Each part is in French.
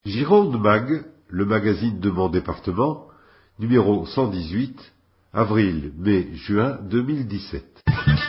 Gironde Mag, le magazine de mon département, numéro 118, avril, mai, juin 2017.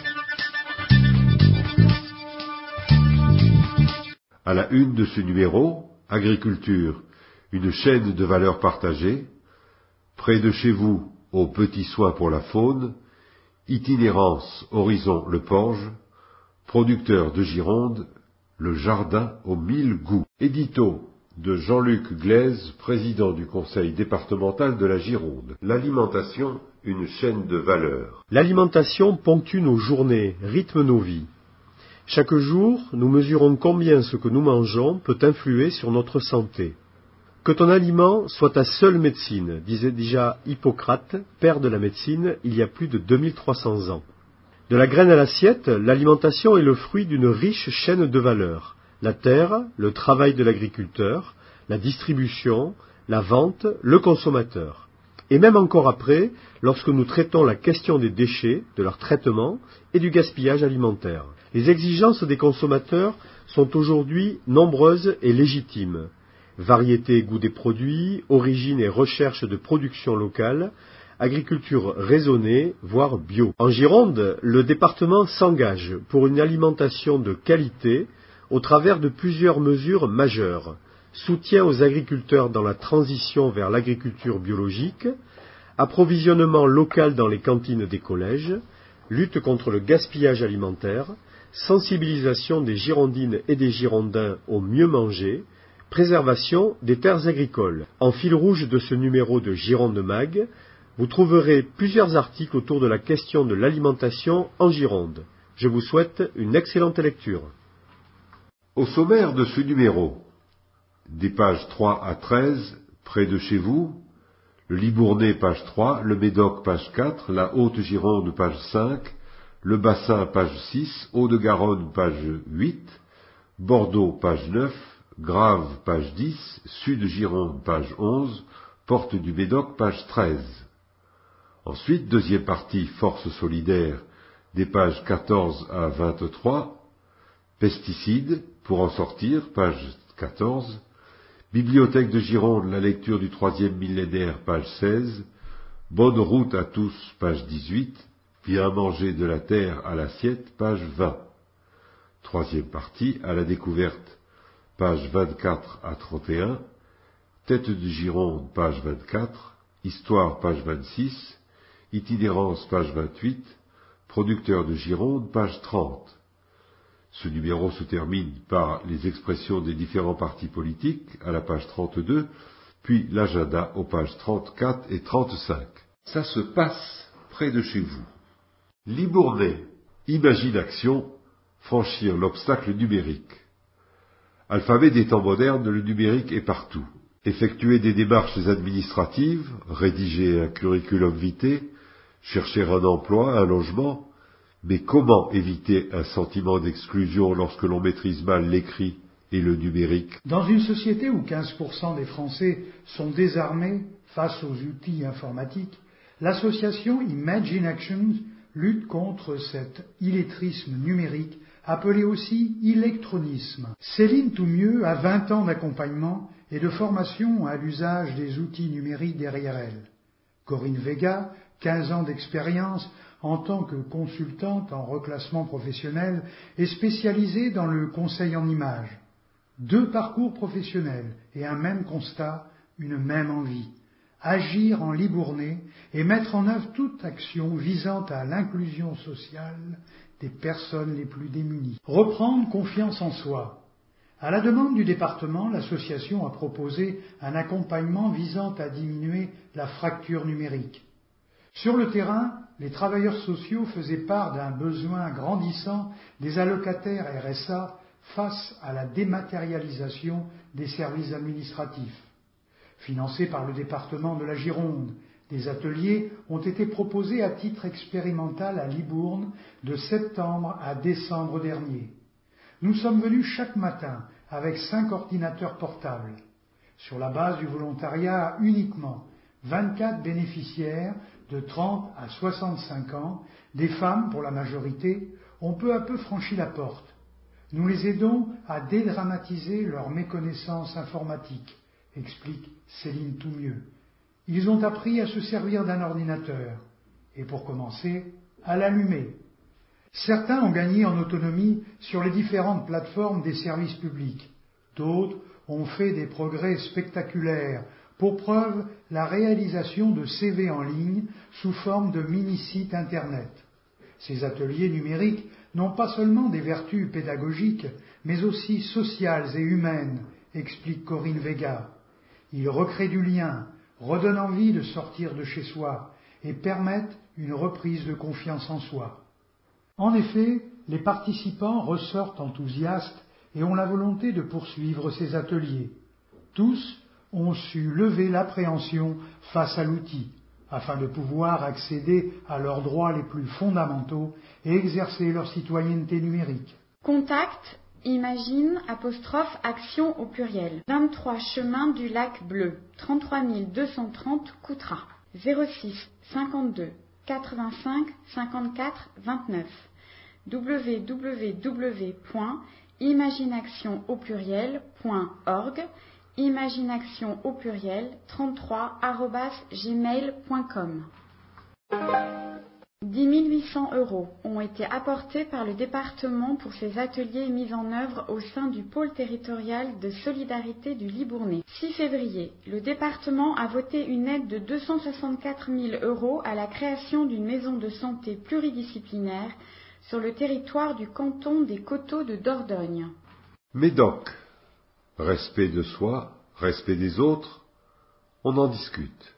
À la une de ce numéro, agriculture, une chaîne de valeur partagée, près de chez vous, aux petits soins pour la faune, itinérance Horizon Le Porge, producteur de Gironde, le jardin aux 1000 goûts. Édito de Jean-Luc Glaise, président du conseil départemental de la Gironde. L'alimentation, une chaîne de valeur. L'alimentation ponctue nos journées, rythme nos vies. Chaque jour, nous mesurons combien ce que nous mangeons peut influer sur notre santé. Que ton aliment soit ta seule médecine, disait déjà Hippocrate, père de la médecine, il y a plus de 2300 ans. De la graine à l'assiette, l'alimentation est le fruit d'une riche chaîne de valeurs. La terre, le travail de l'agriculteur, la distribution, la vente, le consommateur. Et même encore après, lorsque nous traitons la question des déchets, de leur traitement et du gaspillage alimentaire. Les exigences des consommateurs sont aujourd'hui nombreuses et légitimes. Variété et goût des produits, origine et recherche de production locale, agriculture raisonnée, voire bio. En Gironde, le département s'engage pour une alimentation de qualité au travers de plusieurs mesures majeures. Soutien aux agriculteurs dans la transition vers l'agriculture biologique, approvisionnement local dans les cantines des collèges, lutte contre le gaspillage alimentaire, sensibilisation des Girondines et des Girondins au mieux manger, préservation des terres agricoles. En fil rouge de ce numéro de Gironde Mag, vous trouverez plusieurs articles autour de la question de l'alimentation en Gironde. Je vous souhaite une excellente lecture. Au sommaire de ce numéro, des pages 3 à 13, près de chez vous, le Libournais, page 3, le Médoc, page 4, la Haute-Gironde, page 5, le Bassin, page 6, Hauts-de-Garonne, page 8, Bordeaux, page 9, Grave, page 10, Sud-Gironde, page 11, Porte du Médoc, page 13. Ensuite, deuxième partie, Force solidaire, des pages 14 à 23, Pesticides, pour en sortir, page 14, Bibliothèque de Gironde, la lecture du troisième millénaire, page 16, Bonne route à tous, page 18, Bien manger de la terre à l'assiette, page 20. Troisième partie, à la découverte, page 24 à 31, Tête de Gironde, page 24, Histoire, page 26, Itinérance, page 28, Producteur de Gironde, page 30. Ce numéro se termine par les expressions des différents partis politiques à la page 32, puis l'agenda aux pages 34 et 35. Ça se passe près de chez vous. Libournais, imagine action, franchir l'obstacle numérique. Alphabet des temps modernes, le numérique est partout. Effectuer des démarches administratives, rédiger un curriculum vitae, chercher un emploi, un logement, mais comment éviter un sentiment d'exclusion lorsque l'on maîtrise mal l'écrit et le numérique? Dans une société où 15% des Français sont désarmés face aux outils informatiques, l'association Imagine Actions lutte contre cet illettrisme numérique, appelé aussi illectronisme. Céline Toumieux a 20 ans d'accompagnement et de formation à l'usage des outils numériques derrière elle. Corinne Vega, 15 ans d'expérience en tant que consultante en reclassement professionnel et spécialisée dans le conseil en images. 2 parcours professionnels et un même constat, une même envie. Agir en Libournais et mettre en œuvre toute action visant à l'inclusion sociale des personnes les plus démunies. Reprendre confiance en soi. À la demande du département, l'association a proposé un accompagnement visant à diminuer la fracture numérique. Sur le terrain, les travailleurs sociaux faisaient part d'un besoin grandissant des allocataires RSA face à la dématérialisation des services administratifs. Financés par le département de la Gironde, des ateliers ont été proposés à titre expérimental à Libourne de septembre à décembre dernier. Nous sommes venus chaque matin avec 5 ordinateurs portables. Sur la base du volontariat uniquement, 24 bénéficiaires de 30 à 65 ans, des femmes pour la majorité, ont peu à peu franchi la porte. Nous les aidons à dédramatiser leur méconnaissance informatique, explique Céline Toumieux. Ils ont appris à se servir d'un ordinateur et pour commencer, à l'allumer. Certains ont gagné en autonomie sur les différentes plateformes des services publics. D'autres ont fait des progrès spectaculaires, pour preuve la réalisation de CV en ligne sous forme de mini-sites Internet. Ces ateliers numériques n'ont pas seulement des vertus pédagogiques, mais aussi sociales et humaines, explique Corinne Vega. Ils recréent du lien, redonnent envie de sortir de chez soi et permettent une reprise de confiance en soi. En effet, les participants ressortent enthousiastes et ont la volonté de poursuivre ces ateliers. Tous ont su lever l'appréhension face à l'outil, afin de pouvoir accéder à leurs droits les plus fondamentaux et exercer leur citoyenneté numérique. Contact, imagine, action au pluriel. 23 chemin du Lac Bleu, 33 230 Coutras. 06 52 85 54 29. www.imagineaction au pluriel.org. Imagineaction au pluriel 33@gmail.com. 10 800 € ont été apportés par le département pour ces ateliers mis en œuvre au sein du pôle territorial de solidarité du Libournais. 6 février, le département a voté une aide de 264 000 € à la création d'une maison de santé pluridisciplinaire sur le territoire du canton des Coteaux de Dordogne. Médoc. Respect de soi, respect des autres, on en discute.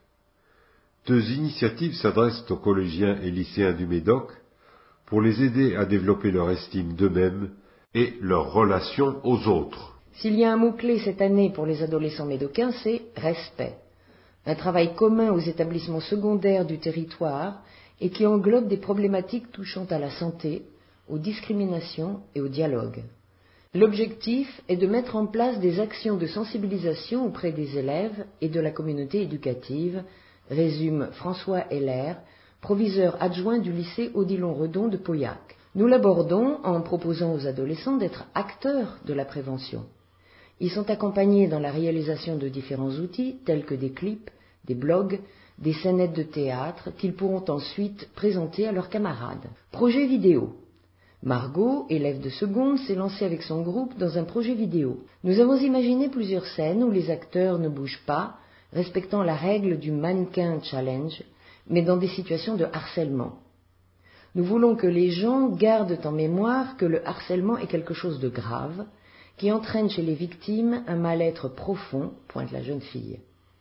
2 initiatives s'adressent aux collégiens et lycéens du Médoc pour les aider à développer leur estime d'eux-mêmes et leur relation aux autres. S'il y a un mot-clé cette année pour les adolescents médocains, c'est respect. Un travail commun aux établissements secondaires du territoire et qui englobe des problématiques touchant à la santé, aux discriminations et au dialogue. L'objectif est de mettre en place des actions de sensibilisation auprès des élèves et de la communauté éducative, résume François Heller, proviseur adjoint du lycée Odilon-Redon de Pauillac. Nous l'abordons en proposant aux adolescents d'être acteurs de la prévention. Ils sont accompagnés dans la réalisation de différents outils tels que des clips, des blogs, des scénettes de théâtre qu'ils pourront ensuite présenter à leurs camarades. Projet vidéo. Margot, élève de seconde, s'est lancée avec son groupe dans un projet vidéo. Nous avons imaginé plusieurs scènes où les acteurs ne bougent pas, respectant la règle du mannequin challenge, mais dans des situations de harcèlement. Nous voulons que les gens gardent en mémoire que le harcèlement est quelque chose de grave, qui entraîne chez les victimes un mal-être profond, pointe la jeune fille.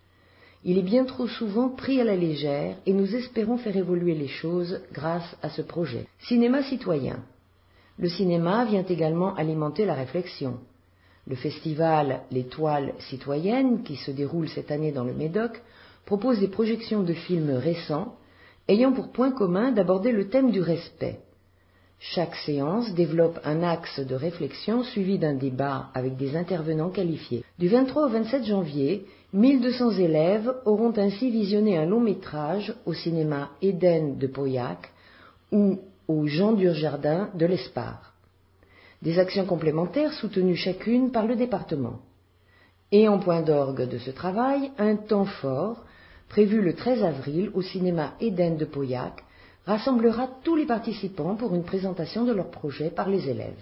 Il est bien trop souvent pris à la légère et nous espérons faire évoluer les choses grâce à ce projet. Cinéma citoyen. Le cinéma vient également alimenter la réflexion. Le festival L'Étoile citoyenne, qui se déroule cette année dans le Médoc, propose des projections de films récents, ayant pour point commun d'aborder le thème du respect. Chaque séance développe un axe de réflexion suivi d'un débat avec des intervenants qualifiés. Du 23 au 27 janvier, 1200 élèves auront ainsi visionné un long métrage au cinéma Éden de Pauillac ou au Jean Durjardin de l'Espard. Des actions complémentaires soutenues chacune par le département. Et en point d'orgue de ce travail, un temps fort, prévu le 13 avril au cinéma Éden de Pauillac, rassemblera tous les participants pour une présentation de leur projet par les élèves.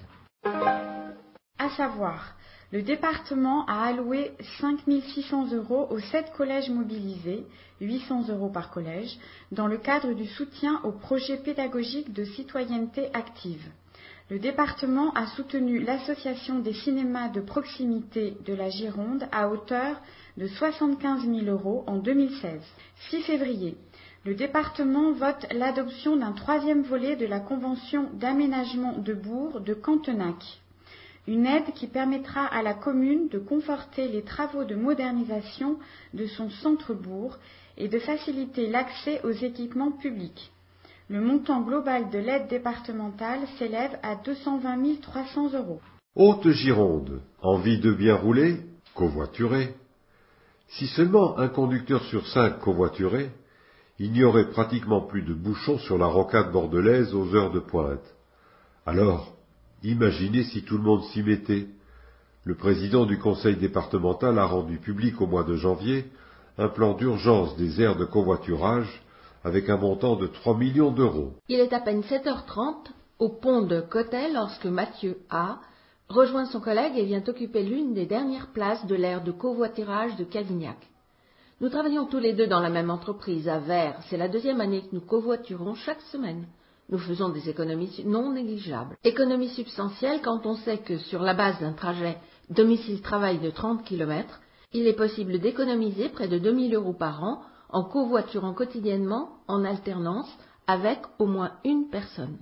À savoir, le département a alloué 5 600 € aux 7 collèges mobilisés, 800 € par collège, dans le cadre du soutien au projet pédagogique de citoyenneté active. Le département a soutenu l'association des cinémas de proximité de la Gironde à hauteur de 75 000 € en 2016. 6 février. Le département vote l'adoption d'un 3e volet de la convention d'aménagement de bourg de Cantenac. Une aide qui permettra à la commune de conforter les travaux de modernisation de son centre-bourg et de faciliter l'accès aux équipements publics. Le montant global de l'aide départementale s'élève à 220 300 €. Haute-Gironde, envie de bien rouler, covoiturer. Si seulement un conducteur sur 5 covoiturait, il n'y aurait pratiquement plus de bouchons sur la rocade bordelaise aux heures de pointe. Alors, imaginez si tout le monde s'y mettait. Le président du conseil départemental a rendu public au mois de janvier un plan d'urgence des aires de covoiturage avec un montant de 3 millions d'euros. Il est à peine 7h30 au pont de Cotet lorsque Mathieu A. rejoint son collègue et vient occuper l'une des dernières places de l'aire de covoiturage de Cavignac. Nous travaillons tous les deux dans la même entreprise, à Vert. C'est la 2e année que nous covoiturons chaque semaine. Nous faisons des économies non négligeables. Économies substantielles quand on sait que sur la base d'un trajet domicile-travail de 30 km, il est possible d'économiser près de 2 000 € par an en covoiturant quotidiennement en alternance avec au moins une personne.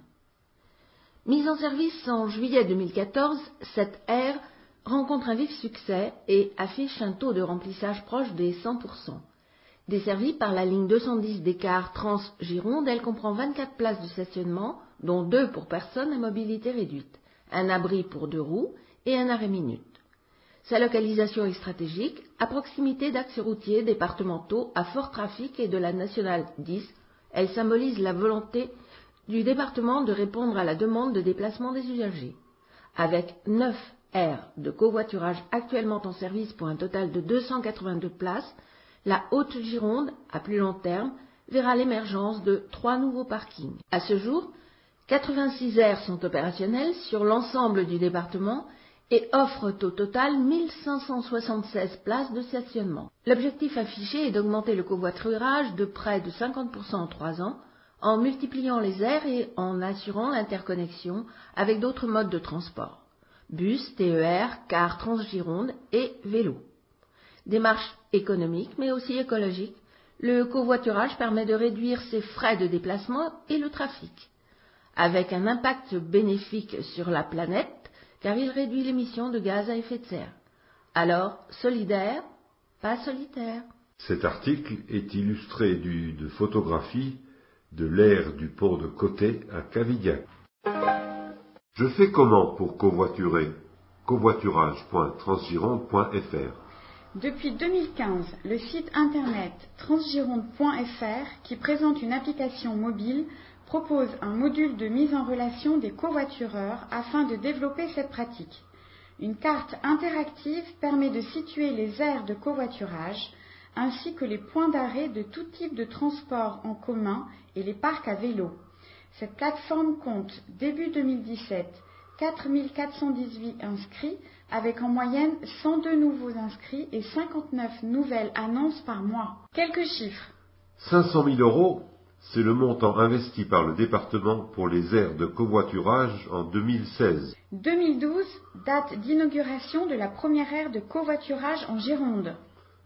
Mise en service en juillet 2014, cette aire rencontre un vif succès et affiche un taux de remplissage proche des 100%. Desservie par la ligne 210 des cars Trans-Gironde, elle comprend 24 places de stationnement, dont 2 pour personnes à mobilité réduite, un abri pour 2 roues et un arrêt minute. Sa localisation est stratégique, à proximité d'axes routiers départementaux à fort trafic et de la nationale 10. Elle symbolise la volonté du département de répondre à la demande de déplacement des usagers. Avec 9 aires de covoiturage actuellement en service pour un total de 282 places, la Haute-Gironde, à plus long terme, verra l'émergence de 3 nouveaux parkings. À ce jour, 86 aires sont opérationnelles sur l'ensemble du département et offrent au total 1576 places de stationnement. L'objectif affiché est d'augmenter le covoiturage de près de 50% en 3 ans, en multipliant les aires et en assurant l'interconnexion avec d'autres modes de transport, bus, TER, cars Transgironde et vélo. Démarche économique mais aussi écologique, le covoiturage permet de réduire ses frais de déplacement et le trafic, avec un impact bénéfique sur la planète car il réduit l'émission de gaz à effet de serre. Alors, solidaire, pas solitaire. Cet article est illustré de photographies de l'aire du pont de Cotet à Cavignac. Je fais comment pour covoiturer? Covoiturage.transgironde.fr. Depuis 2015, le site internet transgironde.fr, qui présente une application mobile, propose un module de mise en relation des covoitureurs afin de développer cette pratique. Une carte interactive permet de situer les aires de covoiturage ainsi que les points d'arrêt de tout type de transport en commun et les parcs à vélo. Cette plateforme compte, début 2017, 4 418 inscrits, avec en moyenne 102 nouveaux inscrits et 59 nouvelles annonces par mois. Quelques chiffres. 500 000 €, c'est le montant investi par le département pour les aires de covoiturage en 2016. 2012, date d'inauguration de la première aire de covoiturage en Gironde.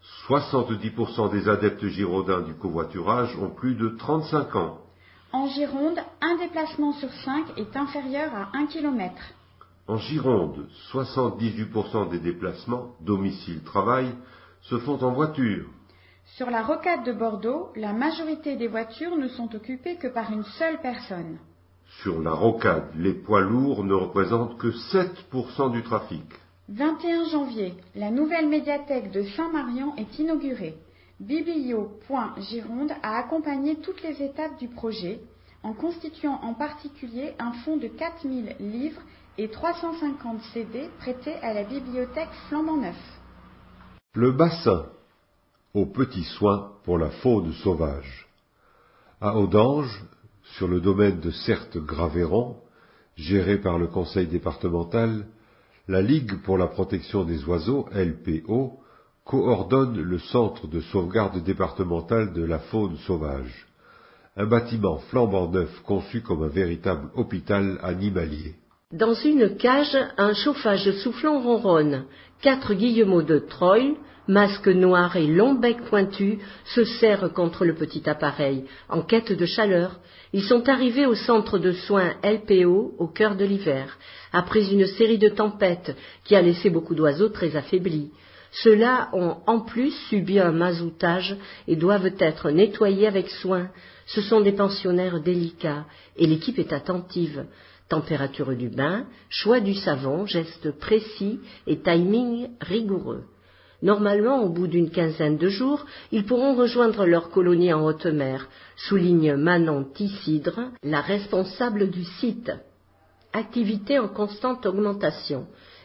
70% des adeptes girondins du covoiturage ont plus de 35 ans. En Gironde, un déplacement sur 5 est inférieur à 1 km. En Gironde, 78% des déplacements, domicile-travail, se font en voiture. Sur la rocade de Bordeaux, la majorité des voitures ne sont occupées que par une seule personne. Sur la rocade, les poids lourds ne représentent que 7% du trafic. 21 janvier, la nouvelle médiathèque de Saint-Marian est inaugurée. Biblio.Gironde a accompagné toutes les étapes du projet, en constituant en particulier un fonds de 4000 livres et 350 CD prêtés à la bibliothèque flambant neuf. Le bassin, aux petits soins pour la faune sauvage. À Audange, sur le domaine de Certes-Graveyron, géré par le conseil départemental, la Ligue pour la protection des oiseaux, LPO, coordonne le centre de sauvegarde départemental de la faune sauvage, un bâtiment flambant neuf conçu comme un véritable hôpital animalier. Dans une cage, un chauffage soufflant ronronne. 4 guillemots de Troyes, masque noir et long bec pointu, se serrent contre le petit appareil, en quête de chaleur. Ils sont arrivés au centre de soins LPO au cœur de l'hiver, après une série de tempêtes qui a laissé beaucoup d'oiseaux très affaiblis. Ceux-là ont en plus subi un mazoutage et doivent être nettoyés avec soin. Ce sont des pensionnaires délicats et l'équipe est attentive. Température du bain, choix du savon, gestes précis et timing rigoureux. Normalement, au bout d'une quinzaine de jours, ils pourront rejoindre leur colonie en haute mer, souligne Manon Tissidre, la responsable du site. Activité en constante augmentation.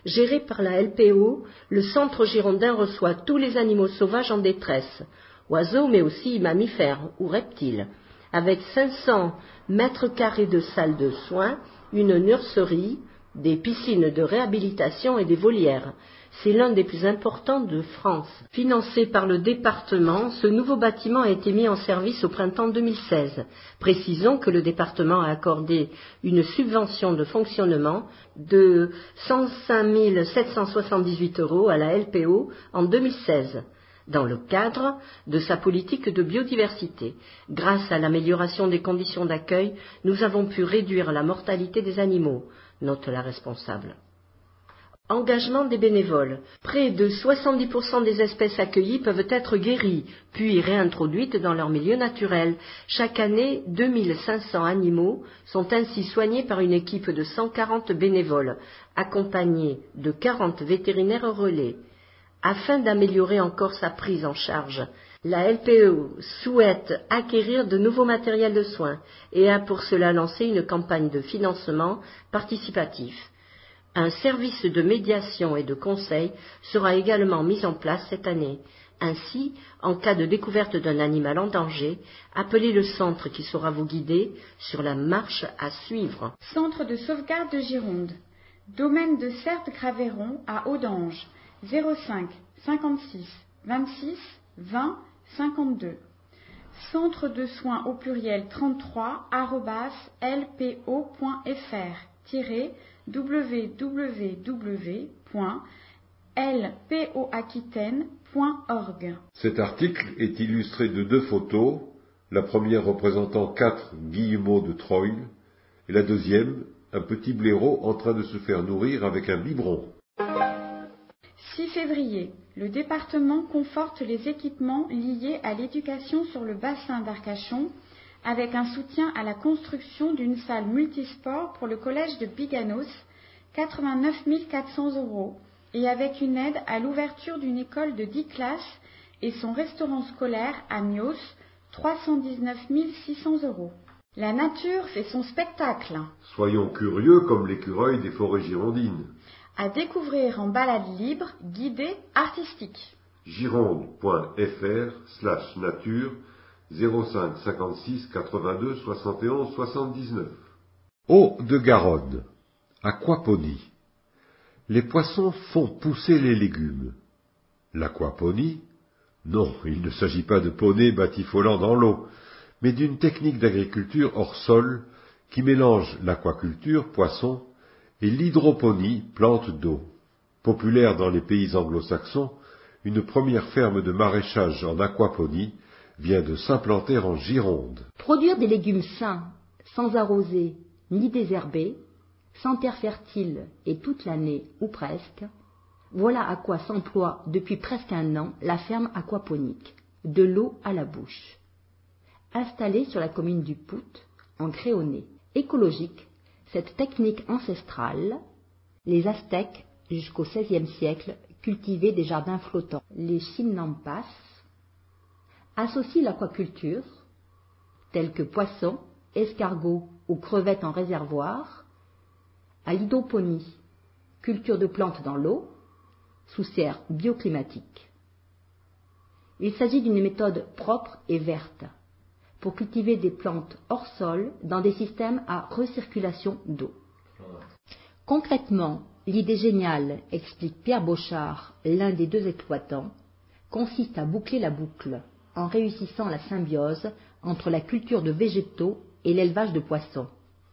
Géré par la LPO, le centre girondin reçoit tous les animaux sauvages en détresse, oiseaux mais aussi mammifères ou reptiles, avec 500 mètres carrés de salles de soins, une nurserie, des piscines de réhabilitation et des volières. C'est l'un des plus importants de France. Financé par le département, ce nouveau bâtiment a été mis en service au printemps 2016. Précisons que le département a accordé une subvention de fonctionnement de 105 778 € à la LPO en 2016, dans le cadre de sa politique de biodiversité. Grâce à l'amélioration des conditions d'accueil, nous avons pu réduire la mortalité des animaux, note la responsable. Engagement des bénévoles. Près de 70% des espèces accueillies peuvent être guéries, puis réintroduites dans leur milieu naturel. Chaque année, 2500 animaux sont ainsi soignés par une équipe de 140 bénévoles, accompagnés de 40 vétérinaires relais. Afin d'améliorer encore sa prise en charge, la LPO souhaite acquérir de nouveaux matériels de soins et a pour cela lancé une campagne de financement participatif. Un service de médiation et de conseil sera également mis en place cette année. Ainsi, en cas de découverte d'un animal en danger, appelez le centre qui saura vous guider sur la marche à suivre. Centre de sauvegarde de Gironde. Domaine de Certes-Graveyron à Audange. 05 56 26 20 52. Centre de soins au pluriel 33 lpo.fr-www.lpoaquitaine.org. Cet article est illustré de 2 photos, la première représentant 4 guillemots de Troyes et la deuxième, un petit blaireau en train de se faire nourrir avec un biberon. 6 février. Le département conforte les équipements liés à l'éducation sur le bassin d'Arcachon avec un soutien à la construction d'une salle multisport pour le collège de Biganos, 89 400 €, et avec une aide à l'ouverture d'une école de 10 classes et son restaurant scolaire à Mios, 319 600 €. La nature fait son spectacle. Soyons curieux comme l'écureuil des forêts girondines. À découvrir en balade libre, guidée, artistique. gironde.fr/nature 05 56 82 71 79. Eau de Garonne. Aquaponie. Les poissons font pousser les légumes. L'aquaponie? Non, il ne s'agit pas de poney batifolant dans l'eau, mais d'une technique d'agriculture hors sol qui mélange l'aquaculture, poisson, et l'hydroponie, plante d'eau. Populaire dans les pays anglo-saxons, une première ferme de maraîchage en aquaponie vient de s'implanter en Gironde. Produire des légumes sains, sans arroser ni désherber, sans terre fertile et toute l'année ou presque, voilà à quoi s'emploie depuis presque un an la ferme aquaponique, de l'eau à la bouche. Installée sur la commune du Pout, en Créonais. Écologique, cette technique ancestrale, les Aztèques, jusqu'au XVIe siècle, cultivaient des jardins flottants. Les Chinampas associent l'aquaculture, tels que poissons, escargots ou crevettes en réservoir, à l'hydroponie, culture de plantes dans l'eau, sous serre bioclimatique. Il s'agit d'une méthode propre et verte pour cultiver des plantes hors sol dans des systèmes à recirculation d'eau. Concrètement, l'idée géniale, explique Pierre Bochard, l'un des 2 exploitants, consiste à boucler la boucle en réussissant la symbiose entre la culture de végétaux et l'élevage de poissons.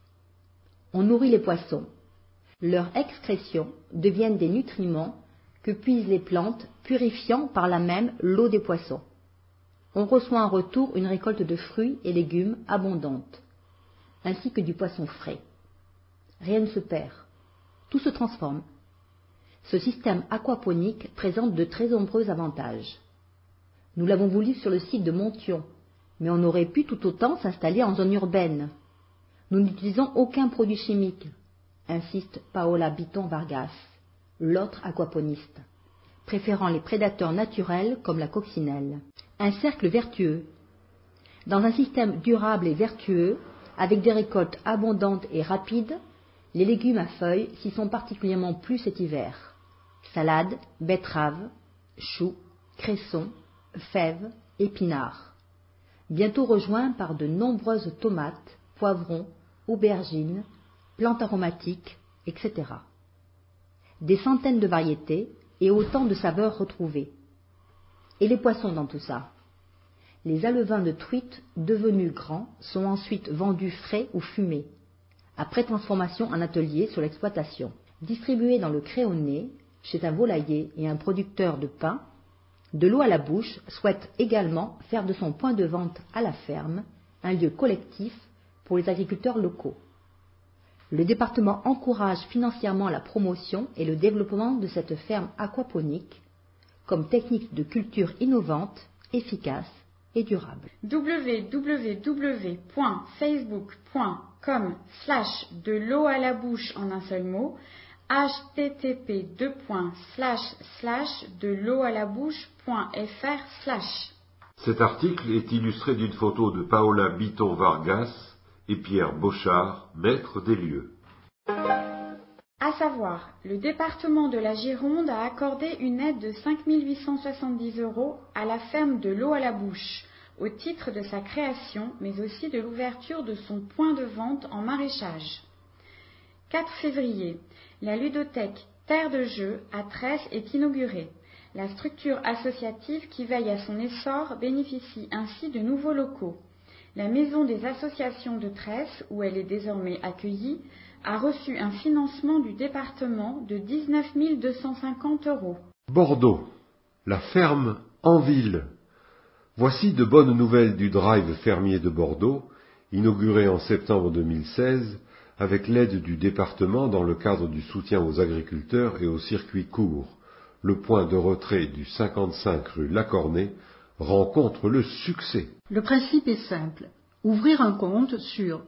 On nourrit les poissons. Leurs excrétions deviennent des nutriments que puisent les plantes, purifiant par là même l'eau des poissons. On reçoit en retour une récolte de fruits et légumes abondante, ainsi que du poisson frais. Rien ne se perd, tout se transforme. Ce système aquaponique présente de très nombreux avantages. Nous l'avons voulu sur le site de Montion, mais on aurait pu tout autant s'installer en zone urbaine. Nous n'utilisons aucun produit chimique, insiste Paola Biton Vargas, l'autre aquaponiste, préférant les prédateurs naturels comme la coccinelle. Un cercle vertueux. Dans un système durable et vertueux, avec des récoltes abondantes et rapides, Les légumes à feuilles s'y sont particulièrement plu cet hiver. Salades, betteraves, choux, cressons, fèves, épinards. Bientôt rejoints par de nombreuses tomates, poivrons, aubergines, plantes aromatiques, etc. Des centaines de variétés et autant de saveurs retrouvées. Et les poissons dans tout ça? Les alevins de truite devenus grands sont ensuite vendus frais ou fumés, après transformation en atelier sur l'exploitation. Distribués dans le Créonais, chez un volailler et un producteur de pain, De l'eau à la bouche souhaite également faire de son point de vente à la ferme un lieu collectif pour les agriculteurs locaux. Le département encourage financièrement la promotion et le développement de cette ferme aquaponique comme technique de culture innovante, efficace et durable. www.facebook.com/de l'eau à la bouche en un seul mot, http://de l'eau à la bouche.fr/. Cet article est illustré d'une photo de Paola Bitton Vargas et Pierre Bochard, maîtres des lieux. À savoir, le département de la Gironde a accordé une aide de 5 870 € à la ferme de l'eau à la bouche, au titre de sa création, mais aussi de l'ouverture de son point de vente en maraîchage. 4 février, la ludothèque Terre de Jeux à Tresse est inaugurée. La structure associative qui veille à son essor bénéficie ainsi de nouveaux locaux. La maison des associations de Tresse, où elle est désormais accueillie, a reçu un financement du département de 19 250 €. Bordeaux, la ferme en ville. Voici de bonnes nouvelles du drive fermier de Bordeaux, inauguré en septembre 2016, avec l'aide du département dans le cadre du soutien aux agriculteurs et aux circuits courts. Le point de retrait du 55 rue Lacornay rencontre le succès. Le principe est simple. Ouvrir un compte sur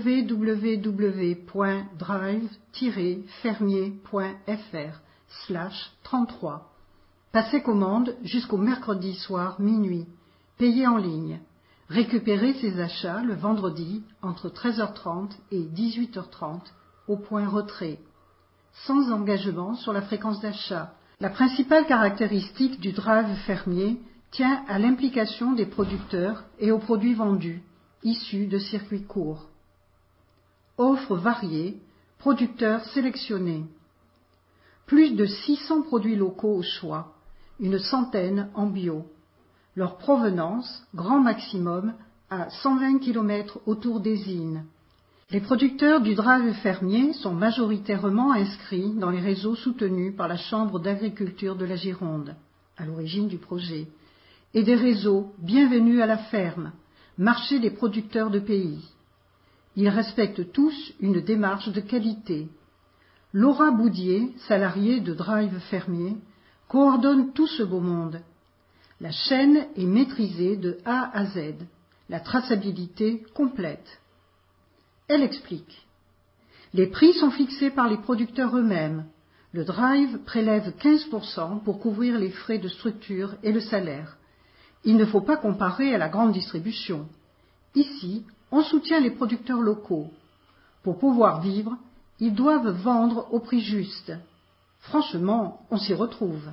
www.drive-fermier.fr/33. Passer commande jusqu'au mercredi soir minuit. Payer en ligne. Récupérer ses achats le vendredi entre 13h30 et 18h30 au point retrait. Sans engagement sur la fréquence d'achat. La principale caractéristique du drive fermier tient à l'implication des producteurs et aux produits vendus, issus de circuits courts. Offres variées, producteurs sélectionnés. Plus de 600 produits locaux au choix, une centaine en bio. Leur provenance, grand maximum, à 120 km autour des îles. Les producteurs du drive fermier sont majoritairement inscrits dans les réseaux soutenus par la Chambre d'agriculture de la Gironde, à l'origine du projet, et des réseaux Bienvenue à la ferme, marché des producteurs de pays. Ils respectent tous une démarche de qualité. Laura Boudier, salariée de Drive Fermier, coordonne tout ce beau monde. La chaîne est maîtrisée de A à Z, la traçabilité complète. Elle explique. Les prix sont fixés par les producteurs eux-mêmes. Le Drive prélève 15% pour couvrir les frais de structure et le salaire. Il ne faut pas comparer à la grande distribution. Ici, on soutient les producteurs locaux. Pour pouvoir vivre, ils doivent vendre au prix juste. Franchement, on s'y retrouve.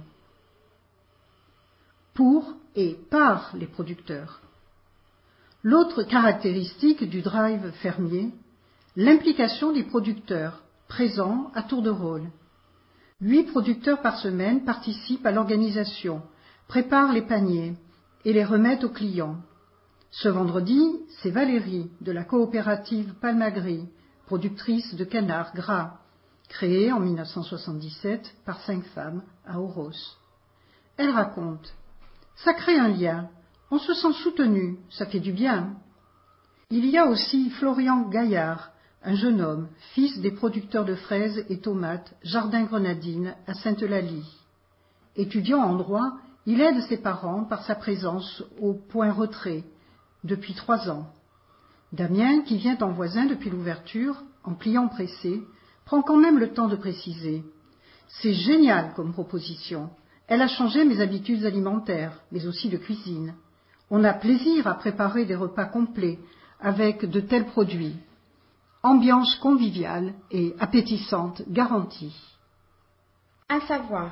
Pour et par les producteurs. L'autre caractéristique du drive fermier, l'implication des producteurs, présents à tour de rôle. 8 producteurs par semaine participent à l'organisation, préparent les paniers et les remettent aux clients. Ce vendredi, c'est Valérie de la coopérative Palmagris, productrice de canards gras, créée en 1977 par 5 femmes à Oros. Elle raconte « Ça crée un lien, on se sent soutenu, ça fait du bien ». Il y a aussi Florian Gaillard, un jeune homme, fils des producteurs de fraises et tomates Jardin Grenadine à Sainte-Eulalie. Étudiant en droit, il aide ses parents par sa présence au point retrait depuis 3 ans. Damien, qui vient en voisin depuis l'ouverture, en client pressé, prend quand même le temps de préciser. C'est génial comme proposition. Elle a changé mes habitudes alimentaires, mais aussi de cuisine. On a plaisir à préparer des repas complets avec de tels produits. Ambiance conviviale et appétissante garantie. À savoir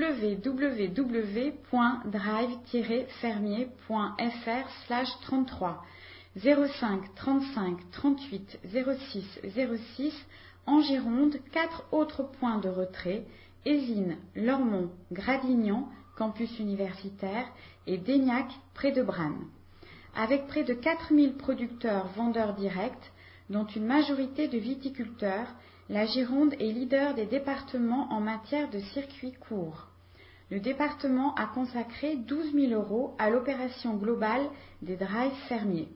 www.drive-fermier.fr/33 05 35 38 06 06 en Gironde, 4 autres points de retrait, Ésine, Lormont, Gradignan, campus universitaire, et Daignac, près de Branne. Avec près de 4000 producteurs vendeurs directs, dont une majorité de viticulteurs, la Gironde est leader des départements en matière de circuits courts. Le département a consacré 12 000 € à l'opération globale des drives fermiers.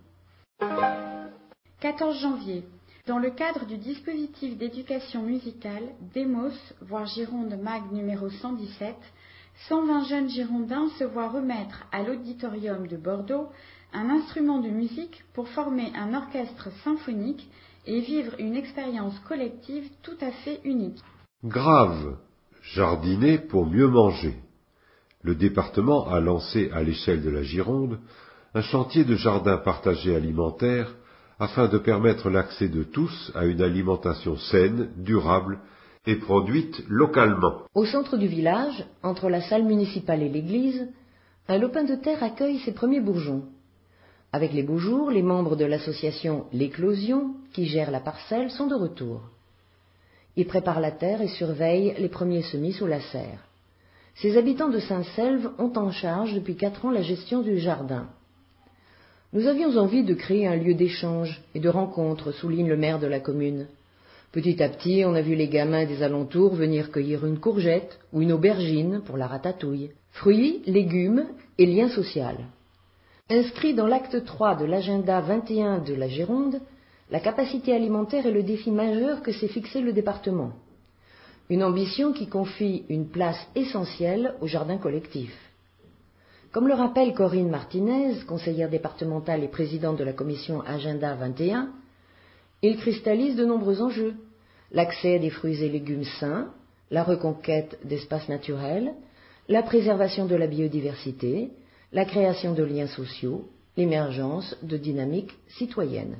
14 janvier. Dans le cadre du dispositif d'éducation musicale Demos, voire Gironde Mag numéro 117, 120 jeunes girondins se voient remettre à l'auditorium de Bordeaux un instrument de musique pour former un orchestre symphonique et vivre une expérience collective tout à fait unique. Grave, jardiner pour mieux manger. Le département a lancé à l'échelle de la Gironde un chantier de jardin partagé alimentaire afin de permettre l'accès de tous à une alimentation saine, durable et produite localement. Au centre du village, entre la salle municipale et l'église, un lopin de terre accueille ses premiers bourgeons. Avec les beaux jours, les membres de l'association L'Éclosion, qui gère la parcelle, sont de retour. Ils préparent la terre et surveillent les premiers semis sous la serre. Ces habitants de Saint-Selve ont en charge depuis 4 ans la gestion du jardin. Nous avions envie de créer un lieu d'échange et de rencontre, souligne le maire de la commune. Petit à petit, on a vu les gamins des alentours venir cueillir une courgette ou une aubergine pour la ratatouille. Fruits, légumes et lien social. Inscrit dans l'acte 3 de l'agenda 21 de la Gironde, la capacité alimentaire est le défi majeur que s'est fixé le département. Une ambition qui confie une place essentielle au jardin collectif. Comme le rappelle Corinne Martinez, conseillère départementale et présidente de la commission Agenda 21, il cristallise de nombreux enjeux. L'accès à des fruits et légumes sains, la reconquête d'espaces naturels, la préservation de la biodiversité, la création de liens sociaux, l'émergence de dynamiques citoyennes.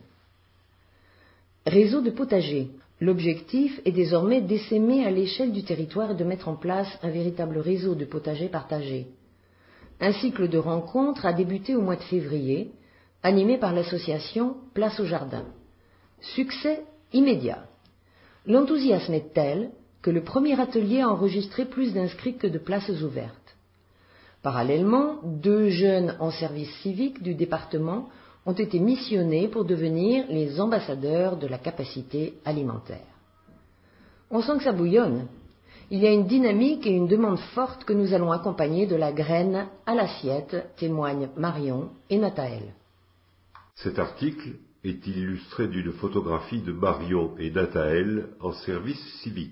Réseau de potagers. L'objectif est désormais d'essaimer à l'échelle du territoire et de mettre en place un véritable réseau de potagers partagés. Un cycle de rencontres a débuté au mois de février, animé par l'association Place au Jardin. Succès immédiat. L'enthousiasme est tel que le premier atelier a enregistré plus d'inscrits que de places ouvertes. Parallèlement, 2 jeunes en service civique du département ont été missionnés pour devenir les ambassadeurs de la capacité alimentaire. On sent que ça bouillonne. Il y a une dynamique et une demande forte que nous allons accompagner de la graine à l'assiette, témoignent Marion et Nathaël. Cet article est illustré d'une photographie de Marion et Nathaël en service civique.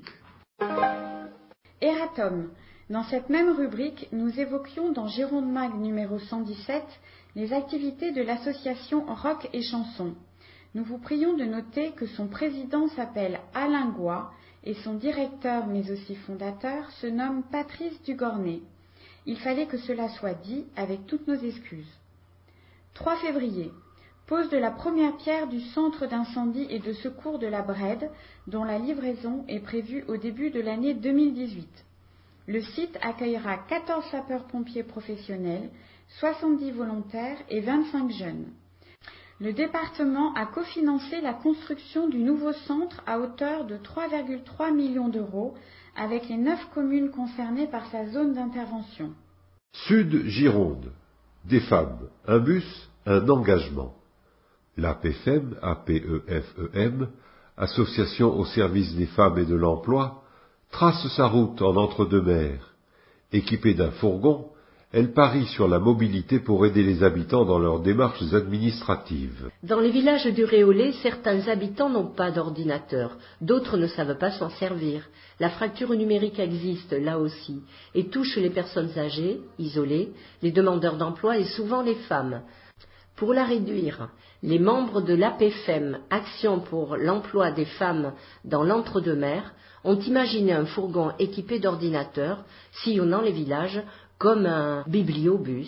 Eratom. Dans cette même rubrique, nous évoquions dans Gironde Mag numéro 117 les activités de l'association Rock et Chanson. Nous vous prions de noter que son président s'appelle Alain Goy et son directeur, mais aussi fondateur, se nomme Patrice Dugornet. Il fallait que cela soit dit avec toutes nos excuses. 3 février. Pose de la première pierre du centre d'incendie et de secours de la Brède, dont la livraison est prévue au début de l'année 2018. Le site accueillera 14 sapeurs-pompiers professionnels, 70 volontaires et 25 jeunes. Le département a cofinancé la construction du nouveau centre à hauteur de 3,3 millions d'euros avec les 9 communes concernées par sa zone d'intervention. Sud Gironde. Des femmes, un bus, un engagement. L'APFEM, APEFEM, Association au service des femmes et de l'emploi, trace sa route en entre-deux-mers. Équipée d'un fourgon, elle parie sur la mobilité pour aider les habitants dans leurs démarches administratives. Dans les villages du Réolais, certains habitants n'ont pas d'ordinateur, d'autres ne savent pas s'en servir. La fracture numérique existe là aussi et touche les personnes âgées, isolées, les demandeurs d'emploi et souvent les femmes. Pour la réduire, les membres de l'APFEM, Action pour l'emploi des femmes dans l'entre-deux-mers, ont imaginé un fourgon équipé d'ordinateurs sillonnant les villages comme un bibliobus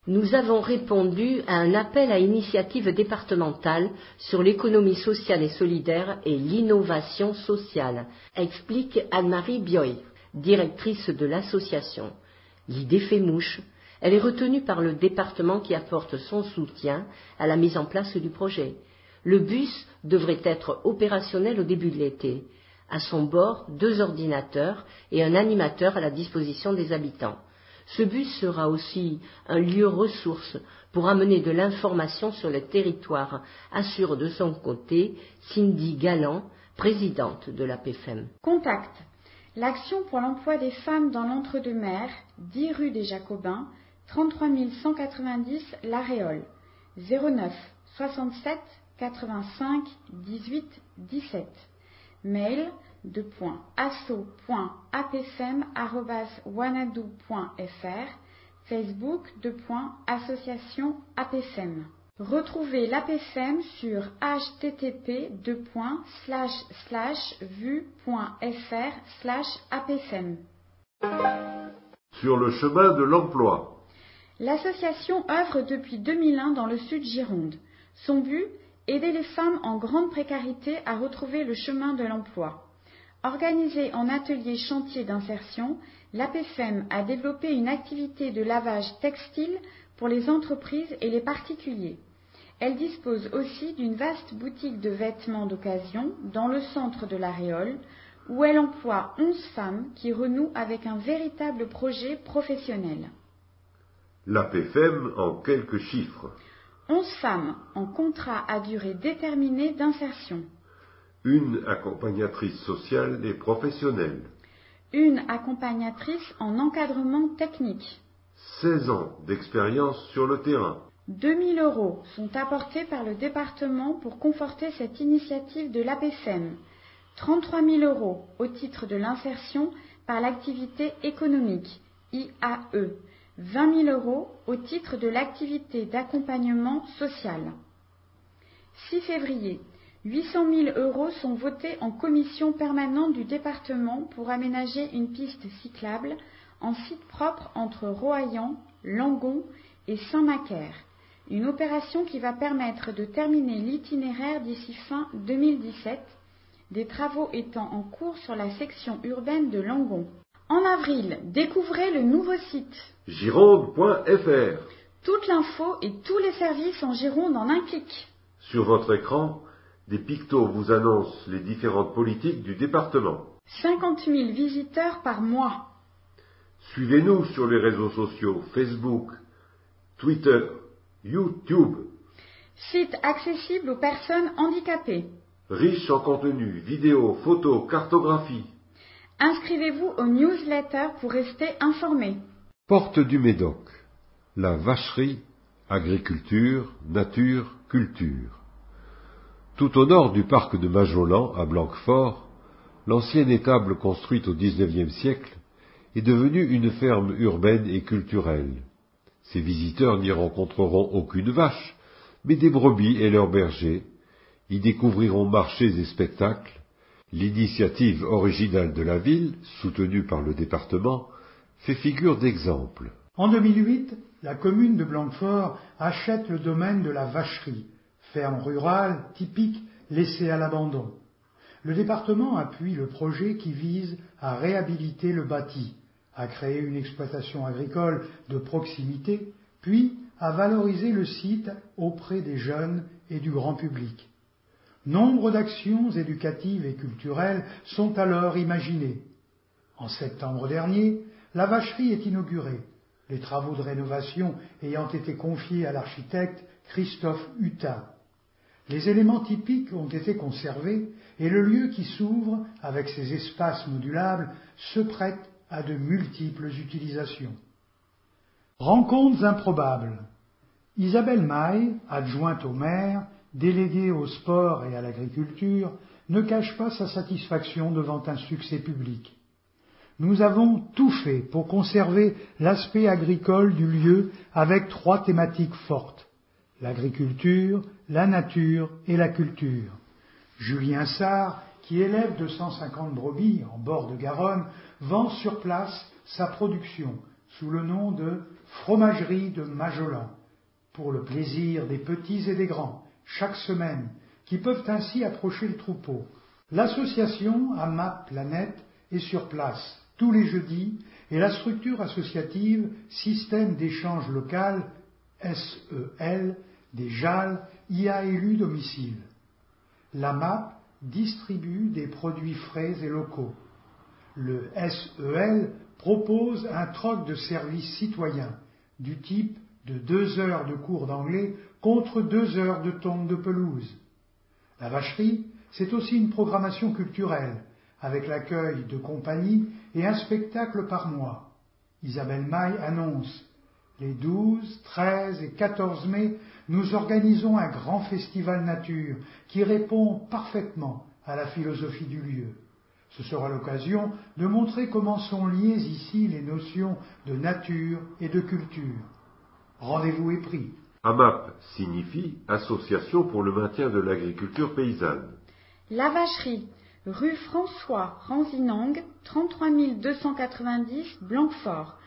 Nous avons répondu à un appel à initiative départementale sur l'économie sociale et solidaire et l'innovation sociale, explique Anne-Marie Bioy, directrice de l'association. L'idée fait mouche. Elle est retenue par le département qui apporte son soutien à la mise en place du projet. Le bus devrait être opérationnel au début de l'été. À son bord, 2 ordinateurs et un animateur à la disposition des habitants. Ce bus sera aussi un lieu ressource pour amener de l'information sur le territoire, assure de son côté Cindy Galland, présidente de l'APFEM. Contact. L'Action pour l'emploi des femmes dans l'Entre-deux-Mers, 10 rue des Jacobins, 33 190 La Réole, 09 67 85 18 17. Mail asso.apfem@wanadoo.fr. Facebook association APFEM. Retrouvez l'APFEM sur http://vu.fr/apfem. Sur le chemin de l'emploi. L'association œuvre depuis 2001 dans le Sud Gironde. Son but, aider les femmes en grande précarité à retrouver le chemin de l'emploi. Organisée en atelier chantier d'insertion, l'APFEM a développé une activité de lavage textile pour les entreprises et les particuliers. Elle dispose aussi d'une vaste boutique de vêtements d'occasion dans le centre de La Réole, où elle emploie 11 femmes qui renouent avec un véritable projet professionnel. L'APFEM en quelques chiffres. 11 femmes en contrat à durée déterminée d'insertion. Une accompagnatrice sociale et professionnelle. Une accompagnatrice en encadrement technique. 16 ans d'expérience sur le terrain. 2 000 € sont apportés par le département pour conforter cette initiative de l'APFEM. 33 000 € au titre de l'insertion par l'activité économique, IAE. 20 000 € au titre de l'activité d'accompagnement social. 6 février. 800 000 € sont votés en commission permanente du département pour aménager une piste cyclable en site propre entre Roaillan, Langon et Saint-Macaire. Une opération qui va permettre de terminer l'itinéraire d'ici fin 2017, des travaux étant en cours sur la section urbaine de Langon. En avril, découvrez le nouveau site Gironde.fr. Toute l'info et tous les services en Gironde en un clic. Sur votre écran, des pictos vous annoncent les différentes politiques du département. 50 000 visiteurs par mois. Suivez-nous sur les réseaux sociaux Facebook, Twitter, YouTube. Site accessible aux personnes handicapées. Riche en contenu, vidéos, photos, cartographie. Inscrivez-vous aux newsletters pour rester informé. Porte du Médoc. La vacherie, agriculture, nature, culture. Tout au nord du parc de Majolan, à Blanquefort, l'ancienne étable construite au XIXe siècle est devenue une ferme urbaine et culturelle. Ses visiteurs n'y rencontreront aucune vache, mais des brebis et leurs bergers, y découvriront marchés et spectacles. L'initiative originale de la ville, soutenue par le département, fait figure d'exemple. En 2008, la commune de Blanquefort achète le domaine de la vacherie, ferme rurale typique laissée à l'abandon. Le département appuie le projet qui vise à réhabiliter le bâti, à créer une exploitation agricole de proximité, puis à valoriser le site auprès des jeunes et du grand public. Nombre d'actions éducatives et culturelles sont alors imaginées. En septembre dernier, la vacherie est inaugurée, les travaux de rénovation ayant été confiés à l'architecte Christophe Hutin. Les éléments typiques ont été conservés et le lieu qui s'ouvre, avec ses espaces modulables, se prête à de multiples utilisations. Rencontres improbables. Isabelle Maille, adjointe au maire, déléguée au sport et à l'agriculture, ne cache pas sa satisfaction devant un succès public. Nous avons tout fait pour conserver l'aspect agricole du lieu avec 3 thématiques fortes: l'agriculture, la nature et la culture. Julien Sarr, qui élève 250 brebis en bord de Garonne, vend sur place sa production sous le nom de Fromagerie de Majolan, pour le plaisir des petits et des grands, chaque semaine, qui peuvent ainsi approcher le troupeau. L'association AMAP Planète est sur place tous les jeudis et la structure associative Système d'échange local, SEL, des JAL, y a élu domicile. L'AMAP distribue des produits frais et locaux. Le SEL propose un troc de services citoyens du type de 2 heures de cours d'anglais contre 2 heures de tonte de pelouse. La vacherie, c'est aussi une programmation culturelle, avec l'accueil de compagnies et un spectacle par mois. Isabelle Maille annonce: les 12, 13 et 14 mai, nous organisons un grand festival nature qui répond parfaitement à la philosophie du lieu. Ce sera l'occasion de montrer comment sont liées ici les notions de nature et de culture. Rendez-vous est pris. AMAP signifie Association pour le maintien de l'agriculture paysanne. La vacherie, rue François Ranzinang, 33 290 Blanquefort,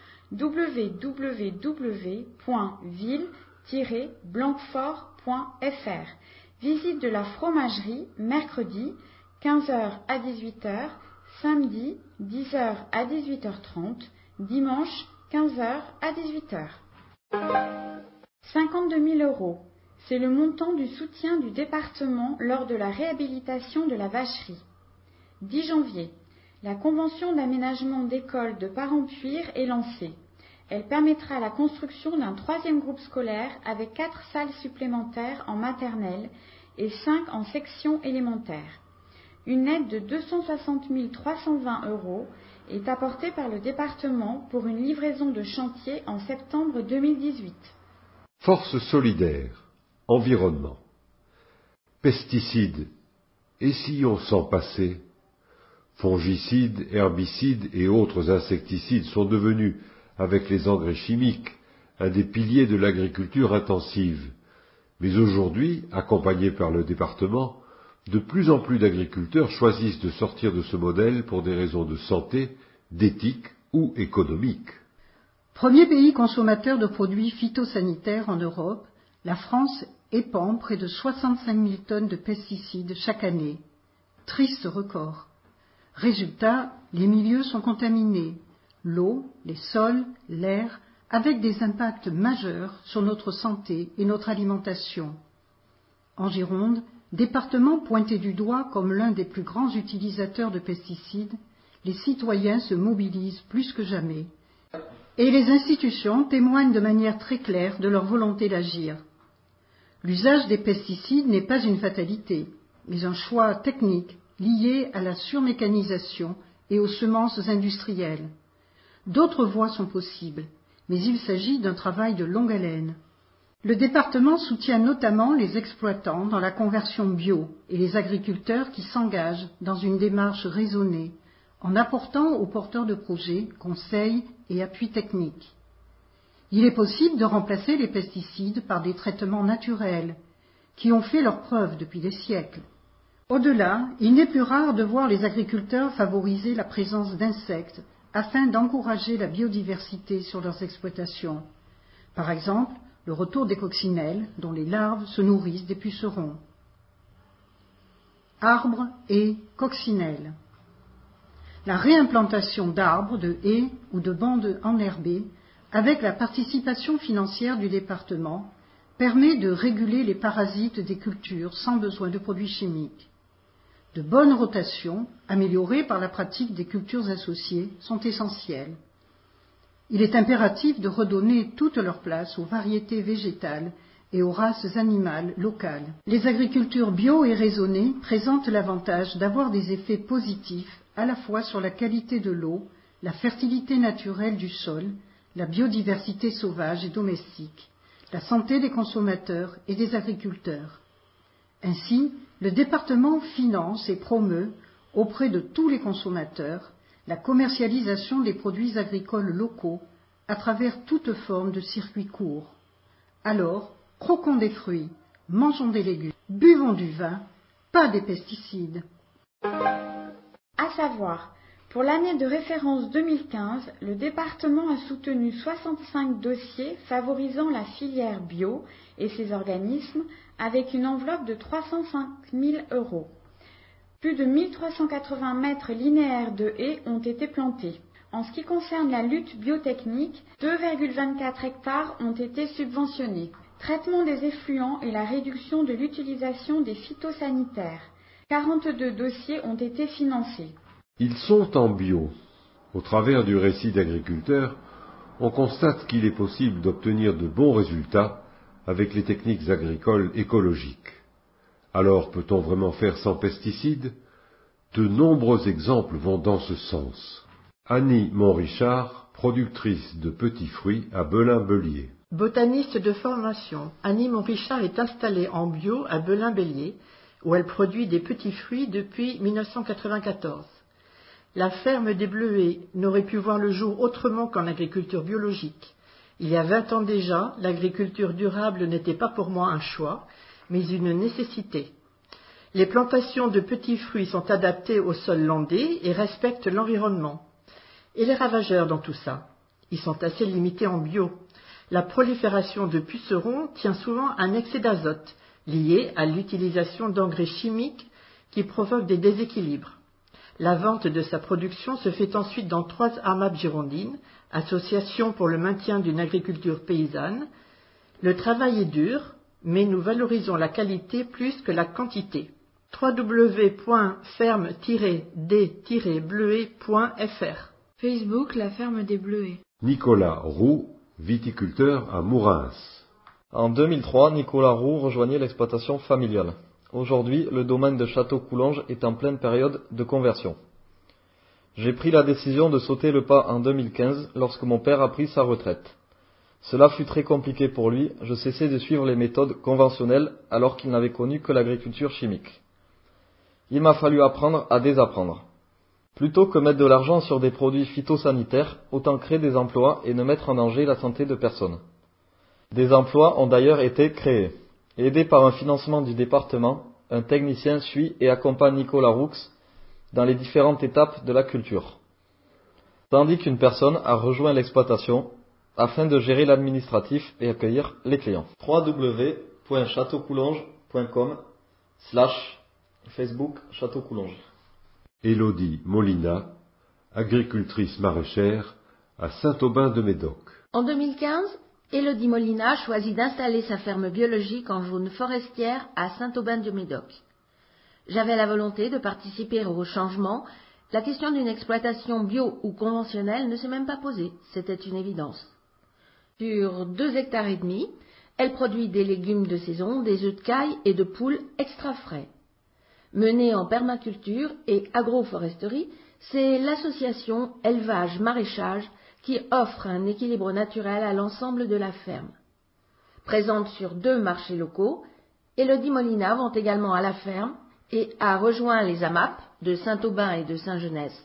www.ville-blanquefort.fr. Visite de la fromagerie, mercredi, 15h à 18h, samedi, 10h à 18h30, dimanche, 15h à 18h. 52 000 €, c'est le montant du soutien du département lors de la réhabilitation de la vacherie. 10 janvier, la convention d'aménagement d'école de Parampuire est lancée. Elle permettra la construction d'un 3e groupe scolaire avec 4 salles supplémentaires en maternelle et 5 en section élémentaire. Une aide de 260 320 € est apportée par le département pour une livraison de chantier en septembre 2018. Force solidaire, environnement. Pesticides, et si on s'en passait? Fongicides, herbicides et autres insecticides sont devenus, avec les engrais chimiques, un des piliers de l'agriculture intensive. Mais aujourd'hui, accompagnés par le département, de plus en plus d'agriculteurs choisissent de sortir de ce modèle pour des raisons de santé, d'éthique ou économique. Premier pays consommateur de produits phytosanitaires en Europe, la France épand près de 65 000 tonnes de pesticides chaque année. Triste record. Résultat, les milieux sont contaminés, l'eau, les sols, l'air, avec des impacts majeurs sur notre santé et notre alimentation. En Gironde, département pointé du doigt comme l'un des plus grands utilisateurs de pesticides, les citoyens se mobilisent plus que jamais. Et les institutions témoignent de manière très claire de leur volonté d'agir. L'usage des pesticides n'est pas une fatalité, mais un choix technique lié à la surmécanisation et aux semences industrielles. D'autres voies sont possibles, mais il s'agit d'un travail de longue haleine. Le département soutient notamment les exploitants dans la conversion bio et les agriculteurs qui s'engagent dans une démarche raisonnée, en apportant aux porteurs de projets conseils et appui technique. Il est possible de remplacer les pesticides par des traitements naturels, qui ont fait leurs preuves depuis des siècles. Au-delà, il n'est plus rare de voir les agriculteurs favoriser la présence d'insectes afin d'encourager la biodiversité sur leurs exploitations. Par exemple, le retour des coccinelles, dont les larves se nourrissent des pucerons. Arbres et coccinelles. La réimplantation d'arbres, de haies ou de bandes enherbées, avec la participation financière du département, permet de réguler les parasites des cultures sans besoin de produits chimiques. De bonnes rotations, améliorées par la pratique des cultures associées, sont essentielles. Il est impératif de redonner toute leur place aux variétés végétales et aux races animales locales. Les agricultures bio et raisonnées présentent l'avantage d'avoir des effets positifs à la fois sur la qualité de l'eau, la fertilité naturelle du sol, la biodiversité sauvage et domestique, la santé des consommateurs et des agriculteurs. Ainsi, le département finance et promeut, auprès de tous les consommateurs, la commercialisation des produits agricoles locaux à travers toute forme de circuits courts. Alors, croquons des fruits, mangeons des légumes, buvons du vin, pas des pesticides. À savoir, Pour l'année de référence 2015, le département a soutenu 65 dossiers favorisant la filière bio et ses organismes avec une enveloppe de 305 000 €. Plus de 1380 mètres linéaires de haies ont été plantés. En ce qui concerne la lutte biotechnique, 2,24 hectares ont été subventionnés. Traitement des effluents et la réduction de l'utilisation des phytosanitaires. 42 dossiers ont été financés. Ils sont en bio. Au travers du récit d'agriculteurs, on constate qu'il est possible d'obtenir de bons résultats avec les techniques agricoles écologiques. Alors peut-on vraiment faire sans pesticides? De nombreux exemples vont dans ce sens. Annie Montrichard, productrice de petits fruits à Belin-Bellier. Botaniste de formation, Annie Montrichard est installée en bio à Belin-Bellier, où elle produit des petits fruits depuis 1994. La ferme des Bleuets n'aurait pu voir le jour autrement qu'en agriculture biologique. Il y a 20 ans déjà, l'agriculture durable n'était pas pour moi un choix, mais une nécessité. Les plantations de petits fruits sont adaptées au sol landais et respectent l'environnement. Et les ravageurs dans tout ça? Ils sont assez limités en bio. La prolifération de pucerons tient souvent à un excès d'azote, lié à l'utilisation d'engrais chimiques qui provoquent des déséquilibres. La vente de sa production se fait ensuite dans 3 AMAP girondines, Association pour le maintien d'une agriculture paysanne. Le travail est dur, mais nous valorisons la qualité plus que la quantité. www.ferme-des-bleuets.fr. Facebook, la ferme des Bleuets. Nicolas Roux, viticulteur à Mourins. En 2003, Nicolas Roux rejoignait l'exploitation familiale. Aujourd'hui, le domaine de Château-Coulonges est en pleine période de conversion. J'ai pris la décision de sauter le pas en 2015 lorsque mon père a pris sa retraite. Cela fut très compliqué pour lui, je cessais de suivre les méthodes conventionnelles alors qu'il n'avait connu que l'agriculture chimique. Il m'a fallu apprendre à désapprendre. Plutôt que mettre de l'argent sur des produits phytosanitaires, autant créer des emplois et ne mettre en danger la santé de personne. Des emplois ont d'ailleurs été créés. Aidé par un financement du département, un technicien suit et accompagne Nicolas Roux dans les différentes étapes de la culture. Tandis qu'une personne a rejoint l'exploitation afin de gérer l'administratif et accueillir les clients. www.chateaucoulonges.com/Facebook Château-Coulonges. Élodie Molina, agricultrice maraîchère à Saint-Aubin-de-Médoc. En 2015, Élodie Molina choisit d'installer sa ferme biologique en zone forestière à Saint-Aubin-de-Médoc. J'avais la volonté de participer au changement. La question d'une exploitation bio ou conventionnelle ne s'est même pas posée, c'était une évidence. Sur 2,5 hectares, elle produit des légumes de saison, des œufs de caille et de poules extra frais. Menée en permaculture et agroforesterie, c'est l'association élevage-maraîchage qui offre un équilibre naturel à l'ensemble de la ferme. Présente sur 2 marchés locaux, Élodie Molina vend également à la ferme et a rejoint les AMAP de Saint-Aubin et de Saint-Genès.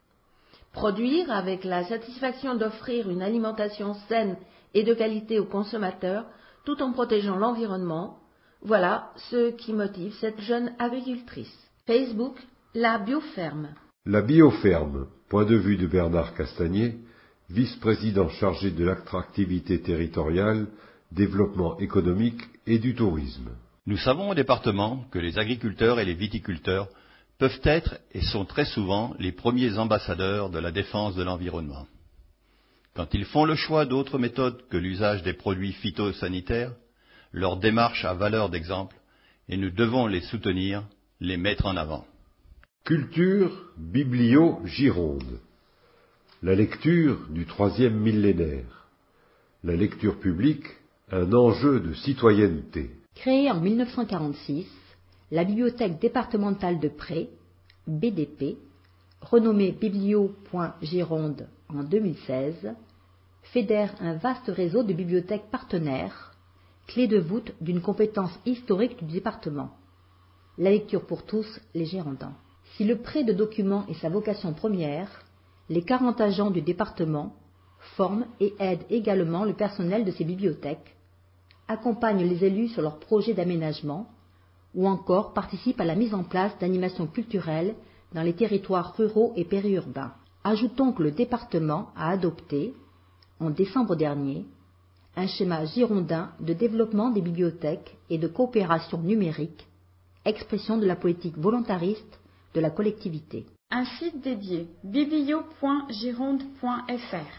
Produire avec la satisfaction d'offrir une alimentation saine et de qualité aux consommateurs tout en protégeant l'environnement, voilà ce qui motive cette jeune agricultrice. Facebook, la bioferme. La bioferme, point de vue de Bernard Castagnier, vice-président chargé de l'attractivité territoriale, développement économique et du tourisme. Nous savons au département que les agriculteurs et les viticulteurs peuvent être et sont très souvent les premiers ambassadeurs de la défense de l'environnement. Quand ils font le choix d'autres méthodes que l'usage des produits phytosanitaires, leur démarche a valeur d'exemple et nous devons les soutenir, les mettre en avant. Culture biblio-Gironde. La lecture du 3e millénaire. La lecture publique, un enjeu de citoyenneté. Créée en 1946, la Bibliothèque départementale de Pré, BDP, renommée Biblio.Gironde en 2016, fédère un vaste réseau de bibliothèques partenaires, clé de voûte d'une compétence historique du département. La lecture pour tous, les Girondins. Si le prêt de documents est sa vocation première, les 40 agents du département forment et aident également le personnel de ces bibliothèques, accompagnent les élus sur leurs projets d'aménagement ou encore participent à la mise en place d'animations culturelles dans les territoires ruraux et périurbains. Ajoutons que le département a adopté, en décembre dernier, un schéma girondin de développement des bibliothèques et de coopération numérique, expression de la politique volontariste de la collectivité. Un site dédié, biblio.gironde.fr.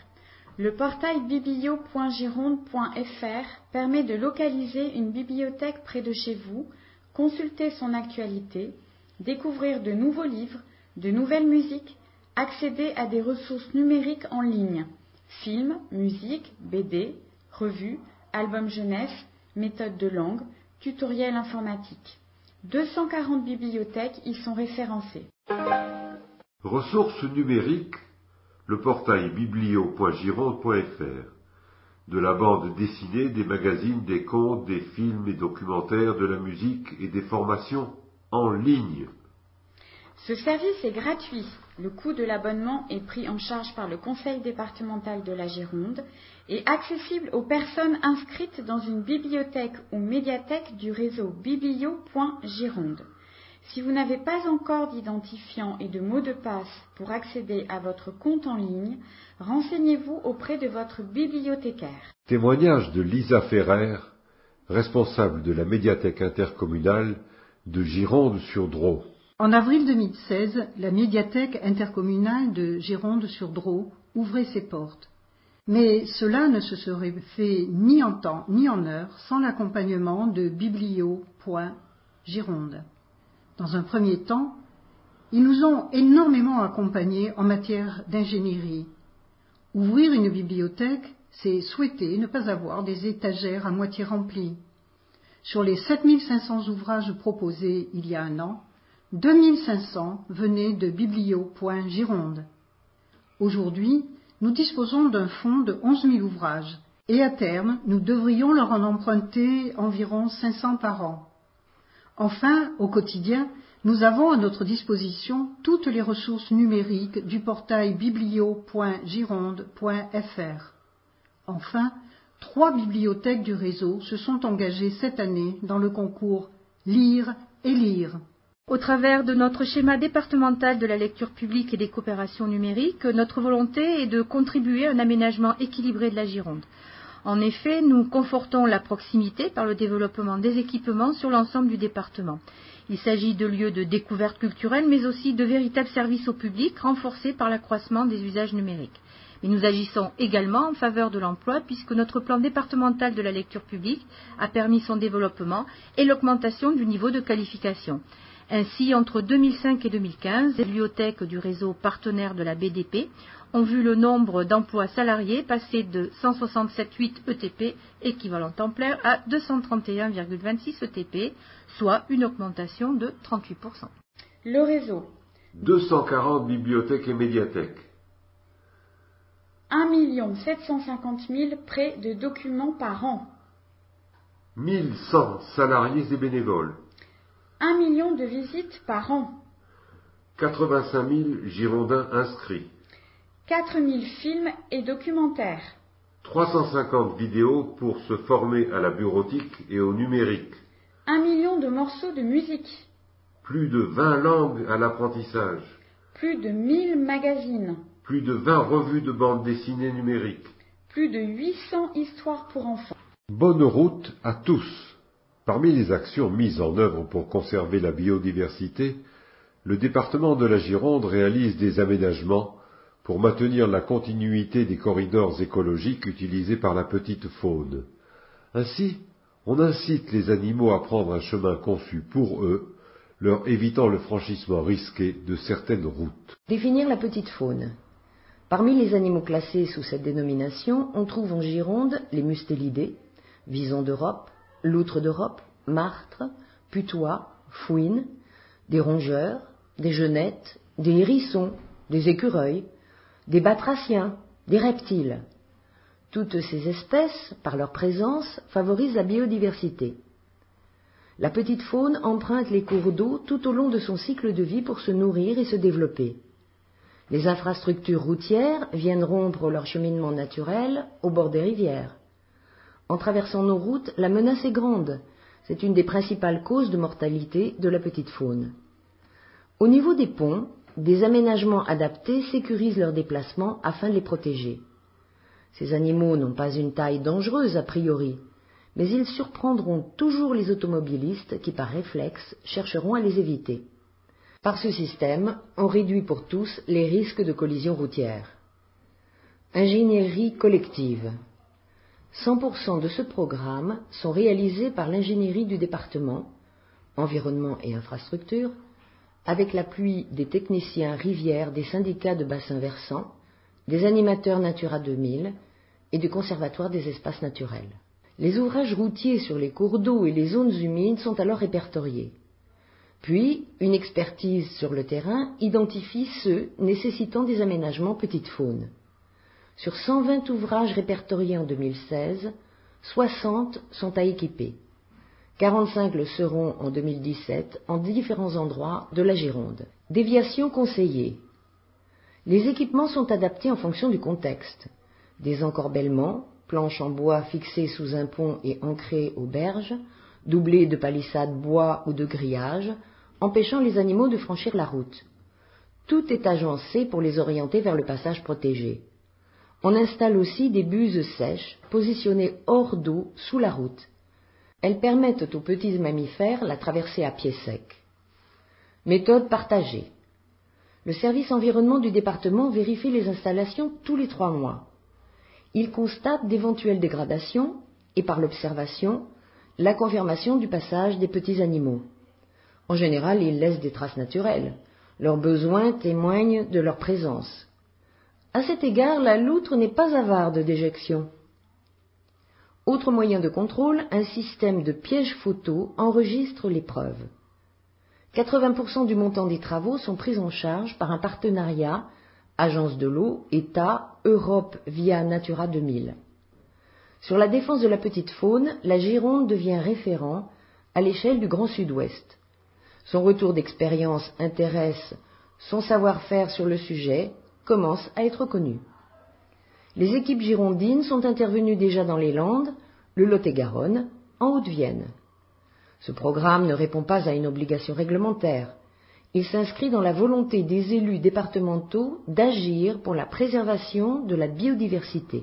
Le portail biblio.gironde.fr permet de localiser une bibliothèque près de chez vous, consulter son actualité, découvrir de nouveaux livres, de nouvelles musiques, accéder à des ressources numériques en ligne, films, musique, BD, revues, albums jeunesse, méthodes de langue, tutoriels informatiques. 240 bibliothèques y sont référencées. Ressources numériques, le portail biblio.gironde.fr. De la bande dessinée, des magazines, des contes, des films et documentaires, de la musique et des formations en ligne. Ce service est gratuit. Le coût de l'abonnement est pris en charge par le Conseil départemental de la Gironde et accessible aux personnes inscrites dans une bibliothèque ou médiathèque du réseau biblio.gironde. Si vous n'avez pas encore d'identifiant et de mot de passe pour accéder à votre compte en ligne, renseignez-vous auprès de votre bibliothécaire. Témoignage de Lisa Ferrer, responsable de la médiathèque intercommunale de Gironde-sur-Dros. En avril 2016, la médiathèque intercommunale de Gironde-sur-Dros ouvrait ses portes. Mais cela ne se serait fait ni en temps ni en heure sans l'accompagnement de biblio.gironde. Dans un premier temps, ils nous ont énormément accompagnés en matière d'ingénierie. Ouvrir une bibliothèque, c'est souhaiter ne pas avoir des étagères à moitié remplies. Sur les 7500 ouvrages proposés il y a un an, 2500 venaient de biblio.gironde. Aujourd'hui, nous disposons d'un fonds de 11 000 ouvrages et à terme, nous devrions leur en emprunter environ 500 par an. Enfin, au quotidien, nous avons à notre disposition toutes les ressources numériques du portail biblio.gironde.fr. Enfin, 3 bibliothèques du réseau se sont engagées cette année dans le concours Lire et Lire. Au travers de notre schéma départemental de la lecture publique et des coopérations numériques, notre volonté est de contribuer à un aménagement équilibré de la Gironde. En effet, nous confortons la proximité par le développement des équipements sur l'ensemble du département. Il s'agit de lieux de découverte culturelle, mais aussi de véritables services au public renforcés par l'accroissement des usages numériques. Mais nous agissons également en faveur de l'emploi puisque notre plan départemental de la lecture publique a permis son développement et l'augmentation du niveau de qualification. Ainsi, entre 2005 et 2015, les bibliothèques du réseau partenaire de la BDP ont vu le nombre d'emplois salariés passer de 167,8 ETP équivalent temps plein à 231,26 ETP, soit une augmentation de 38%. Le réseau. 240 bibliothèques et médiathèques. 1 750 000 prêts de documents par an. 1100 salariés et bénévoles. 1 million de visites par an. 85 000 Girondins inscrits. 4 000 films et documentaires. 350 vidéos pour se former à la bureautique et au numérique. 1 million de morceaux de musique. Plus de 20 langues à l'apprentissage. Plus de 1000 magazines. Plus de 20 revues de bande dessinée numérique. Plus de 800 histoires pour enfants. Bonne route à tous. Parmi les actions mises en œuvre pour conserver la biodiversité, le département de la Gironde réalise des aménagements pour maintenir la continuité des corridors écologiques utilisés par la petite faune. Ainsi, on incite les animaux à prendre un chemin conçu pour eux, leur évitant le franchissement risqué de certaines routes. Définir la petite faune. Parmi les animaux classés sous cette dénomination, on trouve en Gironde les mustélidés, visons d'Europe, loutres d'Europe, martres, putois, fouines, des rongeurs, des genettes, des hérissons, des écureuils, des batraciens, des reptiles. Toutes ces espèces, par leur présence, favorisent la biodiversité. La petite faune emprunte les cours d'eau tout au long de son cycle de vie pour se nourrir et se développer. Les infrastructures routières viennent rompre leur cheminement naturel au bord des rivières. En traversant nos routes, la menace est grande. C'est une des principales causes de mortalité de la petite faune. Au niveau des ponts, des aménagements adaptés sécurisent leurs déplacements afin de les protéger. Ces animaux n'ont pas une taille dangereuse a priori, mais ils surprendront toujours les automobilistes qui, par réflexe, chercheront à les éviter. Par ce système, on réduit pour tous les risques de collision routière. Ingénierie collective. 100% de ce programme sont réalisés par l'ingénierie du département, environnement et infrastructure, avec l'appui des techniciens rivières des syndicats de bassins versants, des animateurs Natura 2000 et du Conservatoire des espaces naturels. Les ouvrages routiers sur les cours d'eau et les zones humides sont alors répertoriés. Puis, une expertise sur le terrain identifie ceux nécessitant des aménagements petite faune. Sur 120 ouvrages répertoriés en 2016, 60 sont à équiper. 45 le seront en 2017 en différents endroits de la Gironde. Déviation conseillée. Les équipements sont adaptés en fonction du contexte. Des encorbellements, planches en bois fixées sous un pont et ancrées aux berges, doublées de palissades bois ou de grillages, empêchant les animaux de franchir la route. Tout est agencé pour les orienter vers le passage protégé. On installe aussi des buses sèches positionnées hors d'eau sous la route. Elles permettent aux petits mammifères la traversée à pied sec. Méthode partagée. Le service environnement du département vérifie les installations tous les 3 mois. Il constate d'éventuelles dégradations et, par l'observation, la confirmation du passage des petits animaux. En général, ils laissent des traces naturelles. Leurs besoins témoignent de leur présence. À cet égard, la loutre n'est pas avare de déjections. Autre moyen de contrôle, un système de pièges photo enregistre les preuves. 80% du montant des travaux sont pris en charge par un partenariat Agence de l'eau, État, Europe via Natura 2000. Sur la défense de la petite faune, la Gironde devient référent à l'échelle du Grand Sud-Ouest. Son retour d'expérience intéresse, son savoir-faire sur le sujet commence à être connu. Les équipes girondines sont intervenues déjà dans les Landes, le Lot-et-Garonne, en Haute-Vienne. Ce programme ne répond pas à une obligation réglementaire. Il s'inscrit dans la volonté des élus départementaux d'agir pour la préservation de la biodiversité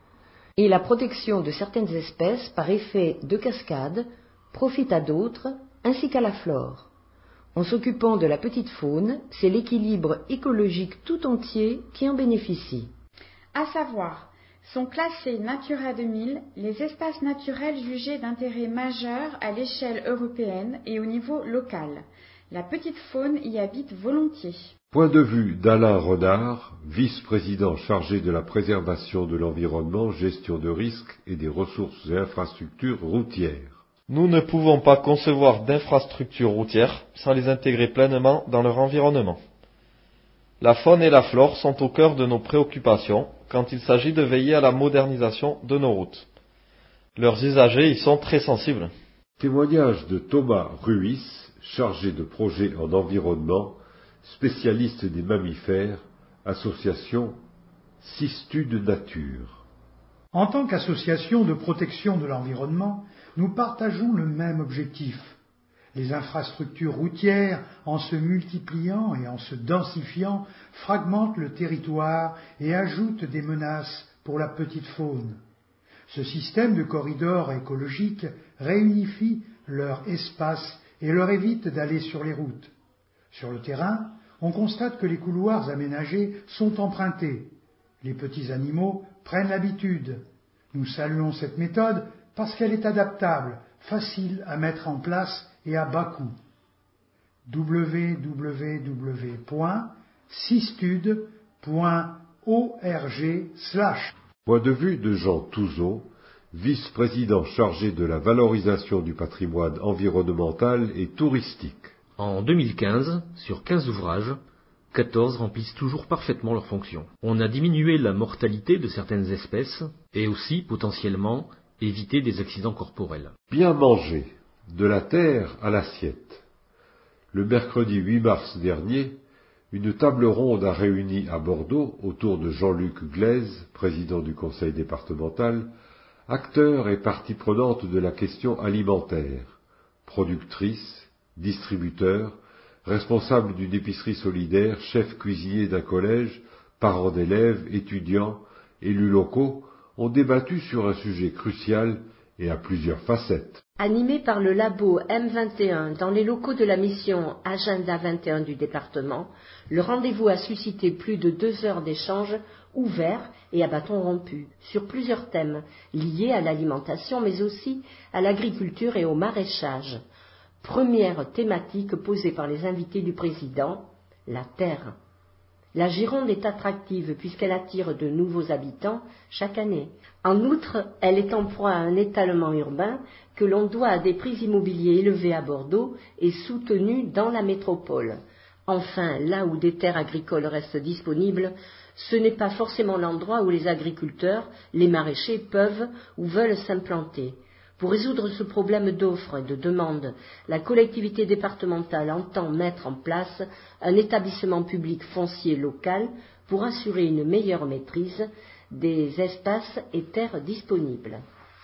et la protection de certaines espèces par effet de cascade profite à d'autres ainsi qu'à la flore. En s'occupant de la petite faune, c'est l'équilibre écologique tout entier qui en bénéficie. À savoir, sont classés Natura 2000 les espaces naturels jugés d'intérêt majeur à l'échelle européenne et au niveau local. La petite faune y habite volontiers. Point de vue d'Alain Renard, vice-président chargé de la préservation de l'environnement, gestion de risques et des ressources et infrastructures routières. Nous ne pouvons pas concevoir d'infrastructures routières sans les intégrer pleinement dans leur environnement. La faune et la flore sont au cœur de nos préoccupations quand il s'agit de veiller à la modernisation de nos routes. Leurs usagers y sont très sensibles. Témoignage de Thomas Ruiz, chargé de projet en environnement, spécialiste des mammifères, association Cistude Nature. En tant qu'association de protection de l'environnement, nous partageons le même objectif. Les infrastructures routières, en se multipliant et en se densifiant, fragmentent le territoire et ajoutent des menaces pour la petite faune. Ce système de corridors écologiques réunifie leur espace et leur évite d'aller sur les routes. Sur le terrain, on constate que les couloirs aménagés sont empruntés. Les petits animaux prennent l'habitude. Nous saluons cette méthode parce qu'elle est adaptable, facile à mettre en place et à bas coût. www.cistude.org/ Point de vue de Jean Touzeau, vice-président chargé de la valorisation du patrimoine environnemental et touristique. En 2015, sur 15 ouvrages, 14 remplissent toujours parfaitement leurs fonctions. On a diminué la mortalité de certaines espèces et aussi, potentiellement, évité des accidents corporels. Bien manger, de la terre à l'assiette. Le mercredi 8 mars dernier, une table ronde a réuni à Bordeaux, autour de Jean-Luc Glaise, président du conseil départemental, acteurs et parties prenantes de la question alimentaire, productrices, distributeurs, Responsable d'une épicerie solidaire, chef cuisinier d'un collège, parents d'élèves, étudiants, élus locaux ont débattu sur un sujet crucial et à plusieurs facettes. Animé par le labo M21 dans les locaux de la mission Agenda 21 du département, le rendez-vous a suscité plus de 2 heures d'échanges ouverts et à bâtons rompus sur plusieurs thèmes liés à l'alimentation mais aussi à l'agriculture et au maraîchage. Première thématique posée par les invités du président, la terre. La Gironde est attractive puisqu'elle attire de nouveaux habitants chaque année. En outre, elle est en proie à un étalement urbain que l'on doit à des prix immobiliers élevés à Bordeaux et soutenus dans la métropole. Enfin, là où des terres agricoles restent disponibles, ce n'est pas forcément l'endroit où les agriculteurs, les maraîchers peuvent ou veulent s'implanter. Pour résoudre ce problème d'offre et de demande, la collectivité départementale entend mettre en place un établissement public foncier local pour assurer une meilleure maîtrise des espaces et terres disponibles.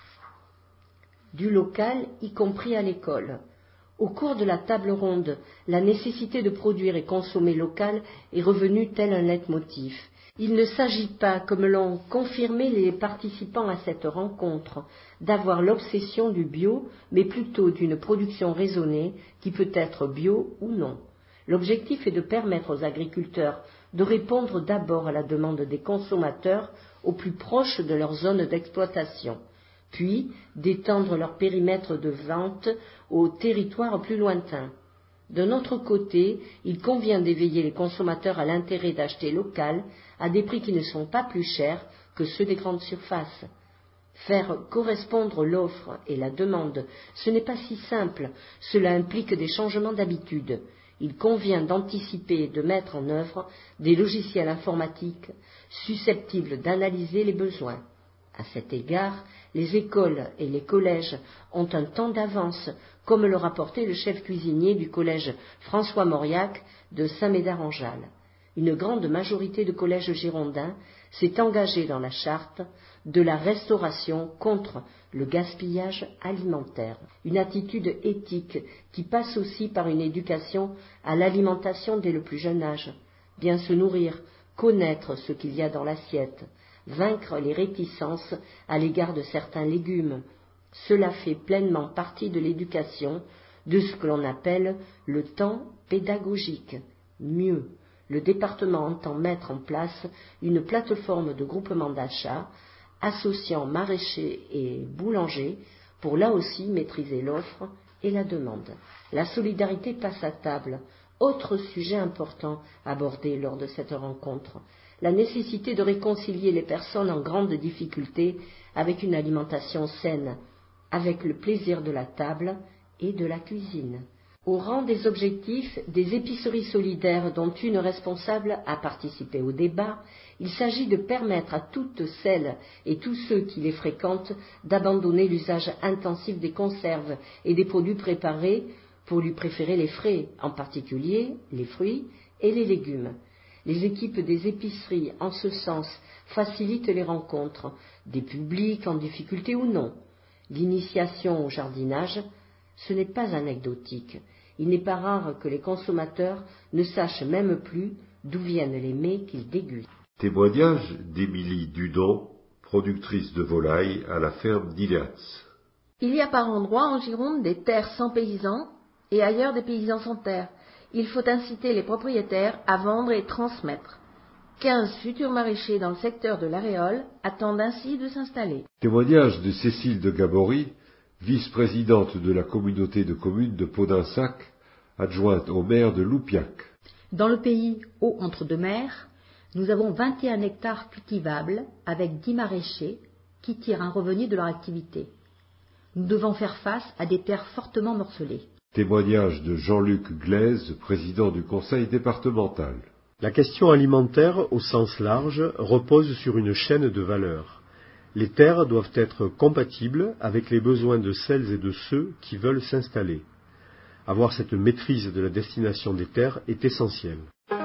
Du local, y compris à l'école. Au cours de la table ronde, la nécessité de produire et consommer local est revenue tel un leitmotiv. Il ne s'agit pas, comme l'ont confirmé les participants à cette rencontre, d'avoir l'obsession du bio, mais plutôt d'une production raisonnée qui peut être bio ou non. L'objectif est de permettre aux agriculteurs de répondre d'abord à la demande des consommateurs au plus proche de leur zone d'exploitation, puis d'étendre leur périmètre de vente aux territoires plus lointains. D'un autre côté, il convient d'éveiller les consommateurs à l'intérêt d'acheter local à des prix qui ne sont pas plus chers que ceux des grandes surfaces. Faire correspondre l'offre et la demande, ce n'est pas si simple, cela implique des changements d'habitude. Il convient d'anticiper et de mettre en œuvre des logiciels informatiques susceptibles d'analyser les besoins. À cet égard, les écoles et les collèges ont un temps d'avance, comme le rapportait le chef cuisinier du collège François Mauriac de Saint-Médard-en-Jalles. Une grande majorité de collèges girondins s'est engagée dans la charte de la restauration contre le gaspillage alimentaire. Une attitude éthique qui passe aussi par une éducation à l'alimentation dès le plus jeune âge. Bien se nourrir, connaître ce qu'il y a dans l'assiette, vaincre les réticences à l'égard de certains légumes. Cela fait pleinement partie de l'éducation, de ce que l'on appelle le temps pédagogique. Mieux, le département entend mettre en place une plateforme de groupement d'achat associant maraîchers et boulangers pour là aussi maîtriser l'offre et la demande. La solidarité passe à table, autre sujet important abordé lors de cette rencontre. La nécessité de réconcilier les personnes en grande difficulté avec une alimentation saine, avec le plaisir de la table et de la cuisine. Au rang des objectifs, des épiceries solidaires dont une responsable a participé au débat, il s'agit de permettre à toutes celles et tous ceux qui les fréquentent d'abandonner l'usage intensif des conserves et des produits préparés pour lui préférer les frais, en particulier les fruits et les légumes. Les équipes des épiceries, en ce sens, facilitent les rencontres, des publics en difficulté ou non. L'initiation au jardinage, ce n'est pas anecdotique. Il n'est pas rare que les consommateurs ne sachent même plus d'où viennent les mets qu'ils dégustent. Témoignage d'Émilie Dudon, productrice de volailles à la ferme d'Ileats. Il y a par endroits en Gironde des terres sans paysans et ailleurs des paysans sans terre. Il faut inciter les propriétaires à vendre et transmettre. 15 futurs maraîchers dans le secteur de l'Aréole attendent ainsi de s'installer. Témoignage de Cécile de Gabory, vice-présidente de la communauté de communes de Podinsac, adjointe au maire de Loupiac. Dans le pays haut entre deux mers, nous avons 21 hectares cultivables avec 10 maraîchers qui tirent un revenu de leur activité. Nous devons faire face à des terres fortement morcelées. Témoignage de Jean-Luc Glaise, président du conseil départemental. La question alimentaire, au sens large, repose sur une chaîne de valeurs. Les terres doivent être compatibles avec les besoins de celles et de ceux qui veulent s'installer. Avoir cette maîtrise de la destination des terres est essentiel.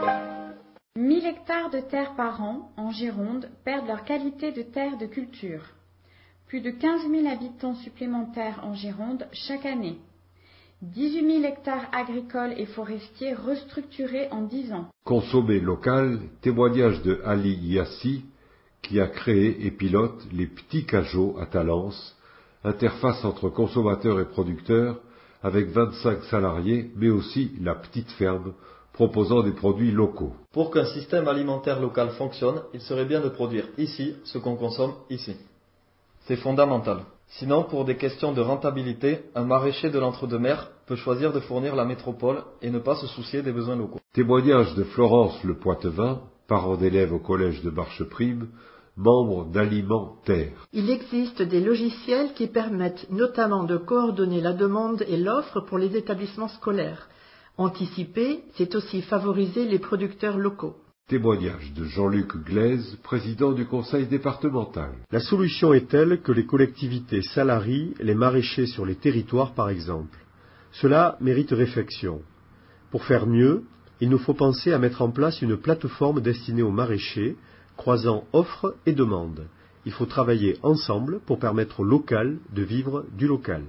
1000 hectares de terre par an en Gironde perdent leur qualité de terre de culture. Plus de 15 000 habitants supplémentaires en Gironde chaque année. 18 000 hectares agricoles et forestiers restructurés en 10 ans. Consommer local, témoignage de Ali Yassi, qui a créé et pilote les petits cajots à Talence, interface entre consommateurs et producteurs, avec 25 salariés, mais aussi la petite ferme, proposant des produits locaux. Pour qu'un système alimentaire local fonctionne, il serait bien de produire ici ce qu'on consomme ici. C'est fondamental. Sinon, pour des questions de rentabilité, un maraîcher de l'entre-deux-mers peut choisir de fournir la métropole et ne pas se soucier des besoins locaux. Témoignage de Florence Le Poitevin, parent d'élève au collège de Marcheprime, membre d'Aliments Terre. Il existe des logiciels qui permettent notamment de coordonner la demande et l'offre pour les établissements scolaires. Anticiper, c'est aussi favoriser les producteurs locaux. Témoignage de Jean-Luc Glaise, président du conseil départemental. La solution est telle que les collectivités salarient les maraîchers sur les territoires, par exemple. Cela mérite réflexion. Pour faire mieux, il nous faut penser à mettre en place une plateforme destinée aux maraîchers, croisant offre et demande. Il faut travailler ensemble pour permettre au local de vivre du local.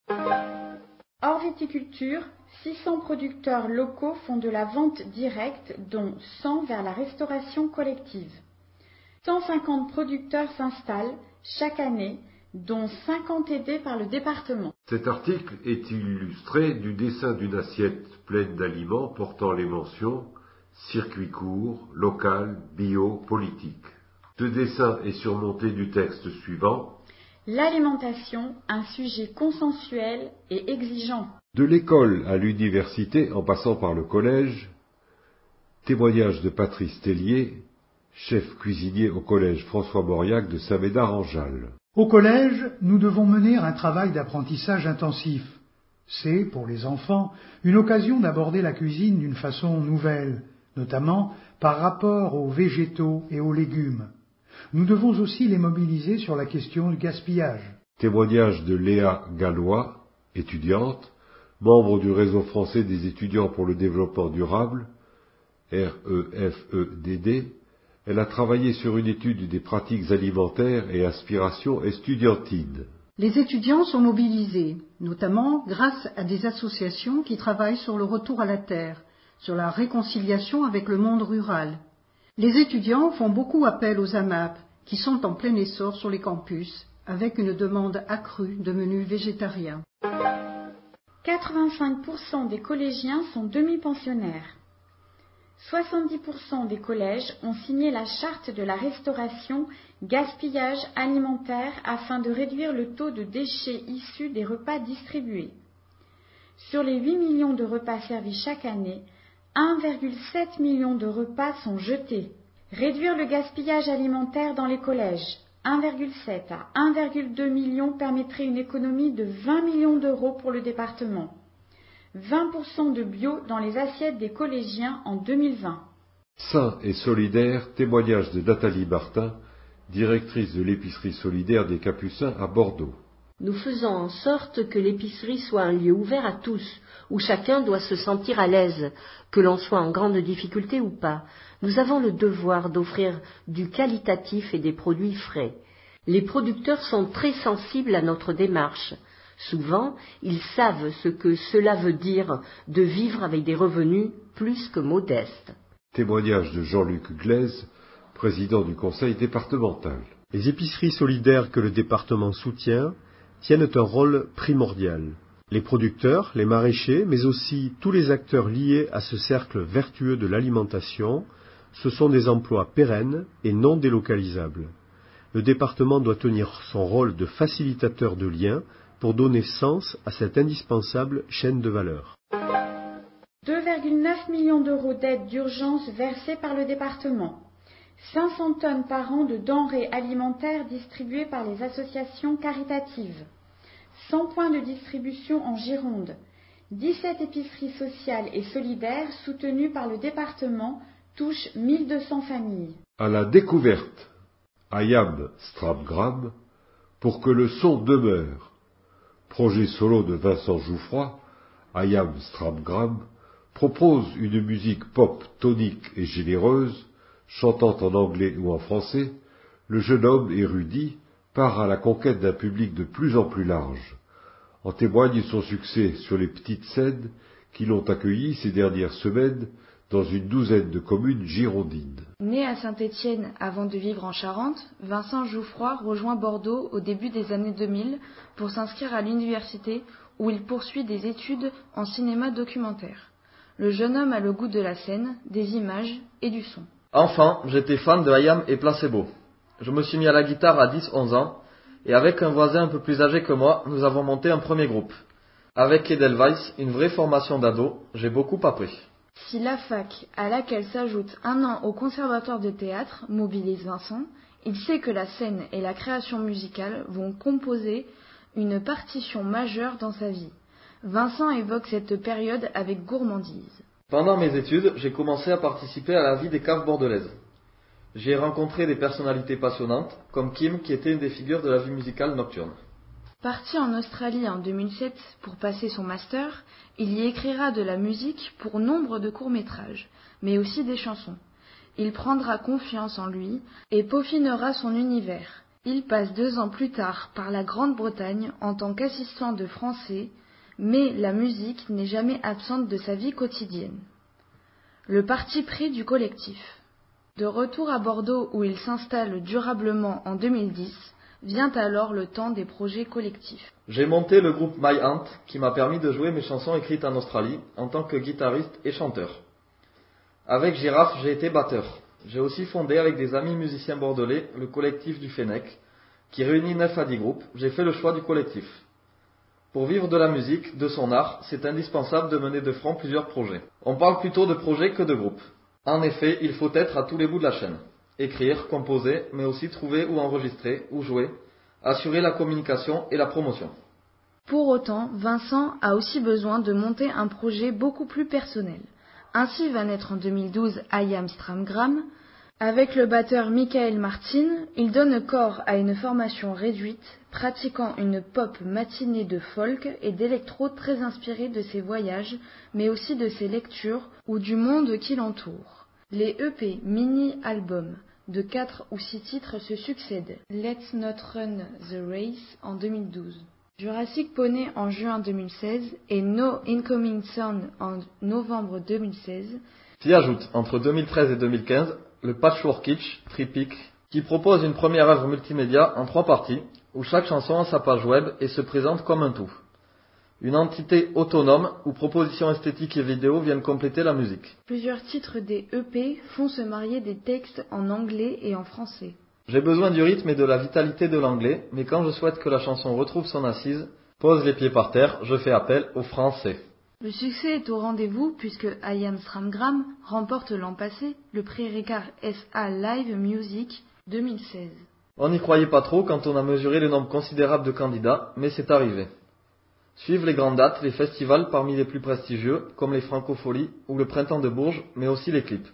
Hors viticulture, 600 producteurs locaux font de la vente directe, dont 100 vers la restauration collective. 150 producteurs s'installent chaque année, dont 50 aidés par le département. Cet article est illustré du dessin d'une assiette pleine d'aliments portant les mentions circuit court, local, bio, politique. Ce dessin est surmonté du texte suivant. L'alimentation, un sujet consensuel et exigeant. De l'école à l'université, en passant par le collège, témoignage de Patrice Tellier, chef cuisinier au collège François-Mauriac de Saint-Médard-en-Jalles. Au collège, nous devons mener un travail d'apprentissage intensif. C'est, pour les enfants, une occasion d'aborder la cuisine d'une façon nouvelle, notamment par rapport aux végétaux et aux légumes. Nous devons aussi les mobiliser sur la question du gaspillage. Témoignage de Léa Gallois, étudiante, membre du réseau français des étudiants pour le développement durable, REFEDD. Elle a travaillé sur une étude des pratiques alimentaires et aspirations estudiantines. Les étudiants sont mobilisés, notamment grâce à des associations qui travaillent sur le retour à la terre, sur la réconciliation avec le monde rural. Les étudiants font beaucoup appel aux AMAP, qui sont en plein essor sur les campus, avec une demande accrue de menus végétariens. 85% des collégiens sont demi-pensionnaires. 70% des collèges ont signé la charte de la restauration gaspillage alimentaire afin de réduire le taux de déchets issus des repas distribués. Sur les 8 millions de repas servis chaque année, 1,7 million de repas sont jetés. Réduire le gaspillage alimentaire dans les collèges, 1,7 à 1,2 million permettrait une économie de 20 millions d'euros pour le département. 20% de bio dans les assiettes des collégiens en 2020. Sain et solidaire, témoignage de Nathalie Martin, directrice de l'épicerie solidaire des Capucins à Bordeaux. Nous faisons en sorte que l'épicerie soit un lieu ouvert à tous, où chacun doit se sentir à l'aise, que l'on soit en grande difficulté ou pas. Nous avons le devoir d'offrir du qualitatif et des produits frais. Les producteurs sont très sensibles à notre démarche. Souvent, ils savent ce que cela veut dire de vivre avec des revenus plus que modestes. Témoignage de Jean-Luc Glaise, président du conseil départemental. Les épiceries solidaires que le département soutient tiennent un rôle primordial. Les producteurs, les maraîchers, mais aussi tous les acteurs liés à ce cercle vertueux de l'alimentation, ce sont des emplois pérennes et non délocalisables. Le département doit tenir son rôle de facilitateur de liens pour donner sens à cette indispensable chaîne de valeur. 2,9 millions d'euros d'aide d'urgence versées par le département. 500 tonnes par an de denrées alimentaires distribuées par les associations caritatives. 100 points de distribution en Gironde. 17 épiceries sociales et solidaires soutenues par le département touchent 1200 familles. À la découverte, Ayam Stramgram, pour que le son demeure. Projet solo de Vincent Jouffroy, Ayam Stramgram, propose une musique pop tonique et généreuse, chantant en anglais ou en français. Le jeune homme érudit part à la conquête d'un public de plus en plus large. En témoigne son succès sur les petites scènes qui l'ont accueilli ces dernières semaines dans une douzaine de communes girondines. Né à Saint-Étienne avant de vivre en Charente, Vincent Jouffroy rejoint Bordeaux au début des années 2000 pour s'inscrire à l'université où il poursuit des études en cinéma documentaire. Le jeune homme a le goût de la scène, des images et du son. Enfant, j'étais fan de I.A.M. et Placebo. Je me suis mis à la guitare à 10-11 ans et avec un voisin un peu plus âgé que moi, nous avons monté un premier groupe. Avec Edelweiss, une vraie formation d'ado, j'ai beaucoup appris. Si la fac, à laquelle s'ajoute un an au conservatoire de théâtre, mobilise Vincent, il sait que la scène et la création musicale vont composer une partition majeure dans sa vie. Vincent évoque cette période avec gourmandise. Pendant mes études, j'ai commencé à participer à la vie des caves bordelaises. J'y ai rencontré des personnalités passionnantes, comme Kim qui était une des figures de la vie musicale nocturne. Parti en Australie en 2007 pour passer son master, il y écrira de la musique pour nombre de courts-métrages, mais aussi des chansons. Il prendra confiance en lui et peaufinera son univers. Il passe 2 ans plus tard par la Grande-Bretagne en tant qu'assistant de français, mais la musique n'est jamais absente de sa vie quotidienne. Le parti pris du collectif. De retour à Bordeaux où il s'installe durablement en 2010, vient alors le temps des projets collectifs. J'ai monté le groupe My Aunt qui m'a permis de jouer mes chansons écrites en Australie en tant que guitariste et chanteur. Avec Girafe, j'ai été batteur. J'ai aussi fondé avec des amis musiciens bordelais le collectif du Fennec qui réunit 9 à 10 groupes. J'ai fait le choix du collectif. Pour vivre de la musique, de son art, c'est indispensable de mener de front plusieurs projets. On parle plutôt de projets que de groupes. En effet, il faut être à tous les bouts de la chaîne. Écrire, composer, mais aussi trouver ou enregistrer, ou jouer, assurer la communication et la promotion. Pour autant, Vincent a aussi besoin de monter un projet beaucoup plus personnel. Ainsi va naître en 2012 I.A.M. Stramgram. Avec le batteur Michael Martin, il donne corps à une formation réduite, pratiquant une pop matinée de folk et d'électro très inspirée de ses voyages, mais aussi de ses lectures ou du monde qui l'entoure. Les EP mini-albums de 4 ou 6 titres se succèdent. Let's Not Run the Race en 2012, Jurassic Poney en juin 2016 et No Incoming Sound en novembre 2016. S'y ajoute, entre 2013 et 2015, le Patchwork Kitsch, Trippic, qui propose une première œuvre multimédia en 3 parties, où chaque chanson a sa page web et se présente comme un tout. Une entité autonome où propositions esthétiques et vidéos viennent compléter la musique. Plusieurs titres des EP font se marier des textes en anglais et en français. J'ai besoin du rythme et de la vitalité de l'anglais, mais quand je souhaite que la chanson retrouve son assise, pose les pieds par terre, je fais appel au français. Le succès est au rendez-vous puisque I.A.M. Stramgram remporte l'an passé le prix Ricard SA Live Music 2016. On n'y croyait pas trop quand on a mesuré le nombre considérable de candidats, mais c'est arrivé. Suivent les grandes dates, les festivals parmi les plus prestigieux, comme les Francopholies ou le Printemps de Bourges, mais aussi les clips.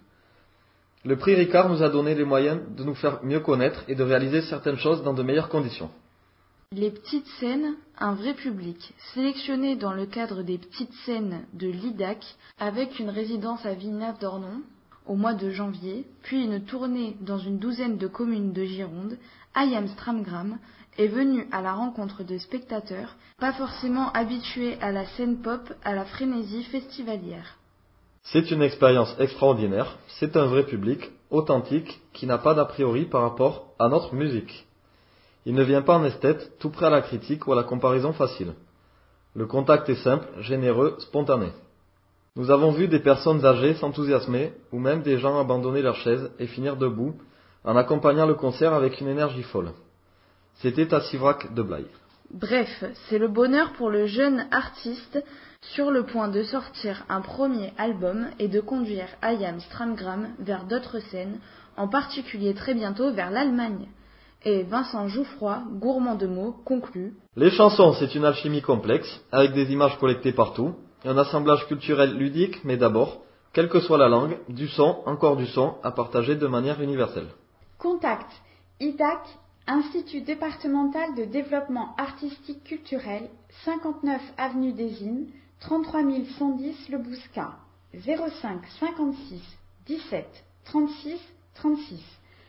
Le prix Ricard nous a donné les moyens de nous faire mieux connaître et de réaliser certaines choses dans de meilleures conditions. Les petites scènes, un vrai public, sélectionné dans le cadre des petites scènes de l'IDAC, avec une résidence à Villeneuve-d'Ornon au mois de janvier, puis une tournée dans une douzaine de communes de Gironde, I.A.M. Stramgram est venu à la rencontre de spectateurs, pas forcément habitués à la scène pop, à la frénésie festivalière. C'est une expérience extraordinaire, c'est un vrai public, authentique, qui n'a pas d'a priori par rapport à notre musique. Il ne vient pas en esthète, tout prêt à la critique ou à la comparaison facile. Le contact est simple, généreux, spontané. Nous avons vu des personnes âgées s'enthousiasmer, ou même des gens abandonner leurs chaises et finir debout, en accompagnant le concert avec une énergie folle. C'était à Sivrac de Blaye. Bref, c'est le bonheur pour le jeune artiste sur le point de sortir un premier album et de conduire I.A.M. Stramgram vers d'autres scènes, en particulier très bientôt vers l'Allemagne. Et Vincent Jouffroy, gourmand de mots, conclut: Les chansons, c'est une alchimie complexe, avec des images collectées partout, un assemblage culturel ludique, mais d'abord, quelle que soit la langue, du son, encore du son, à partager de manière universelle. Contact IDAC, Institut départemental de développement artistique culturel, 59 avenue des Innes, 33 110 Le Bouscat, 05 56 17 36 36,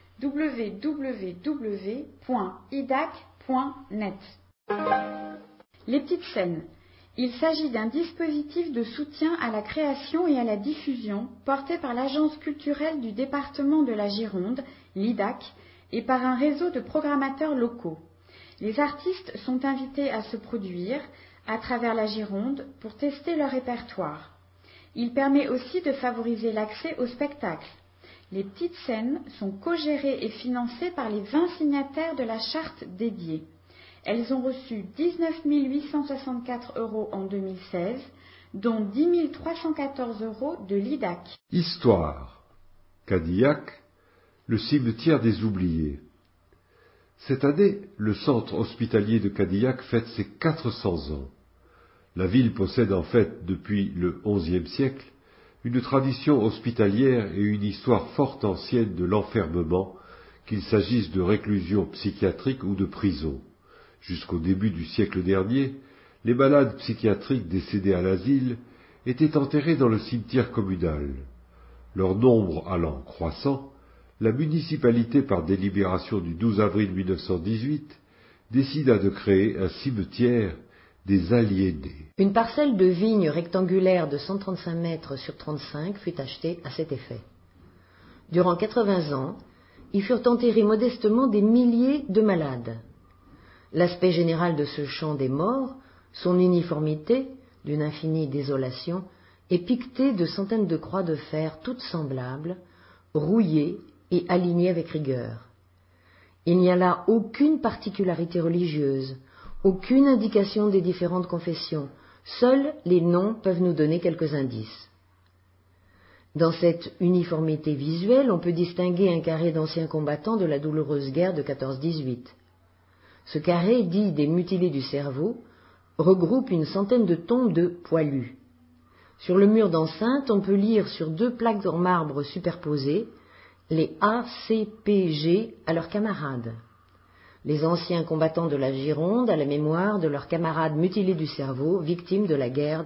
www.idac.net. Les petites scènes. Il s'agit d'un dispositif de soutien à la création et à la diffusion porté par l'Agence culturelle du département de la Gironde, l'IDAC, et par un réseau de programmateurs locaux. Les artistes sont invités à se produire à travers la Gironde pour tester leur répertoire. Il permet aussi de favoriser l'accès au spectacle. Les petites scènes sont co-gérées et financées par les 20 signataires de la charte dédiée. Elles ont reçu 19 864 € en 2016, dont 10 314 € de l'IDAC. Histoire. Cadillac, le cimetière des oubliés. Cette année, le centre hospitalier de Cadillac fête ses 400 ans. La ville possède en fait, depuis le XIe siècle, une tradition hospitalière et une histoire fort ancienne de l'enfermement, qu'il s'agisse de réclusion psychiatrique ou de prison. Jusqu'au début du siècle dernier, les malades psychiatriques décédés à l'asile étaient enterrés dans le cimetière communal. Leur nombre allant croissant, la municipalité, par délibération du 12 avril 1918, décida de créer un cimetière des aliénés. Une parcelle de vigne rectangulaire de 135 mètres sur 35 fut achetée à cet effet. Durant 80 ans, y furent enterrés modestement des milliers de malades. L'aspect général de ce champ des morts, son uniformité, d'une infinie désolation, est piqueté de centaines de croix de fer toutes semblables, rouillées et alignées avec rigueur. Il n'y a là aucune particularité religieuse, aucune indication des différentes confessions, seuls les noms peuvent nous donner quelques indices. Dans cette uniformité visuelle, on peut distinguer un carré d'anciens combattants de la douloureuse guerre de 14-18. Ce carré, dit des mutilés du cerveau, regroupe une centaine de tombes de poilus. Sur le mur d'enceinte, on peut lire sur 2 plaques en marbre superposées les ACPG à leurs camarades. Les anciens combattants de la Gironde à la mémoire de leurs camarades mutilés du cerveau, victimes de la guerre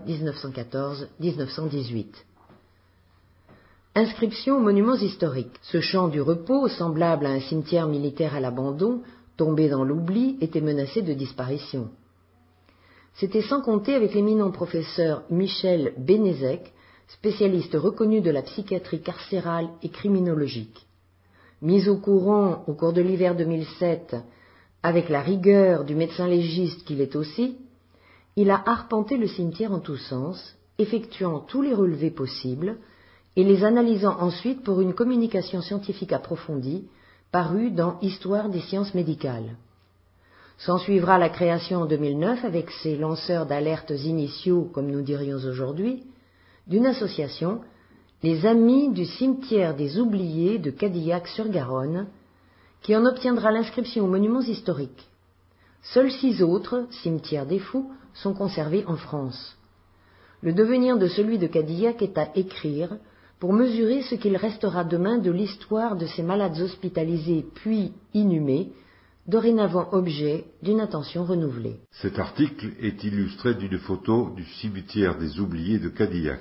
1914-1918. Inscription aux monuments historiques. Ce champ du repos, semblable à un cimetière militaire à l'abandon, tombé dans l'oubli, était menacé de disparition. C'était sans compter avec l'éminent professeur Michel Bénézek, spécialiste reconnu de la psychiatrie carcérale et criminologique. Mis au courant au cours de l'hiver 2007, avec la rigueur du médecin légiste qu'il est aussi, il a arpenté le cimetière en tous sens, effectuant tous les relevés possibles et les analysant ensuite pour une communication scientifique approfondie paru dans Histoire des sciences médicales. S'ensuivra la création en 2009, avec ses lanceurs d'alertes initiaux, comme nous dirions aujourd'hui, d'une association, les Amis du cimetière des oubliés de Cadillac-sur-Garonne, qui en obtiendra l'inscription aux monuments historiques. Seuls 6 autres, cimetières des fous, sont conservés en France. Le devenir de celui de Cadillac est à écrire, pour mesurer ce qu'il restera demain de l'histoire de ces malades hospitalisés puis inhumés, dorénavant objet d'une attention renouvelée. Cet article est illustré d'une photo du cimetière des oubliés de Cadillac.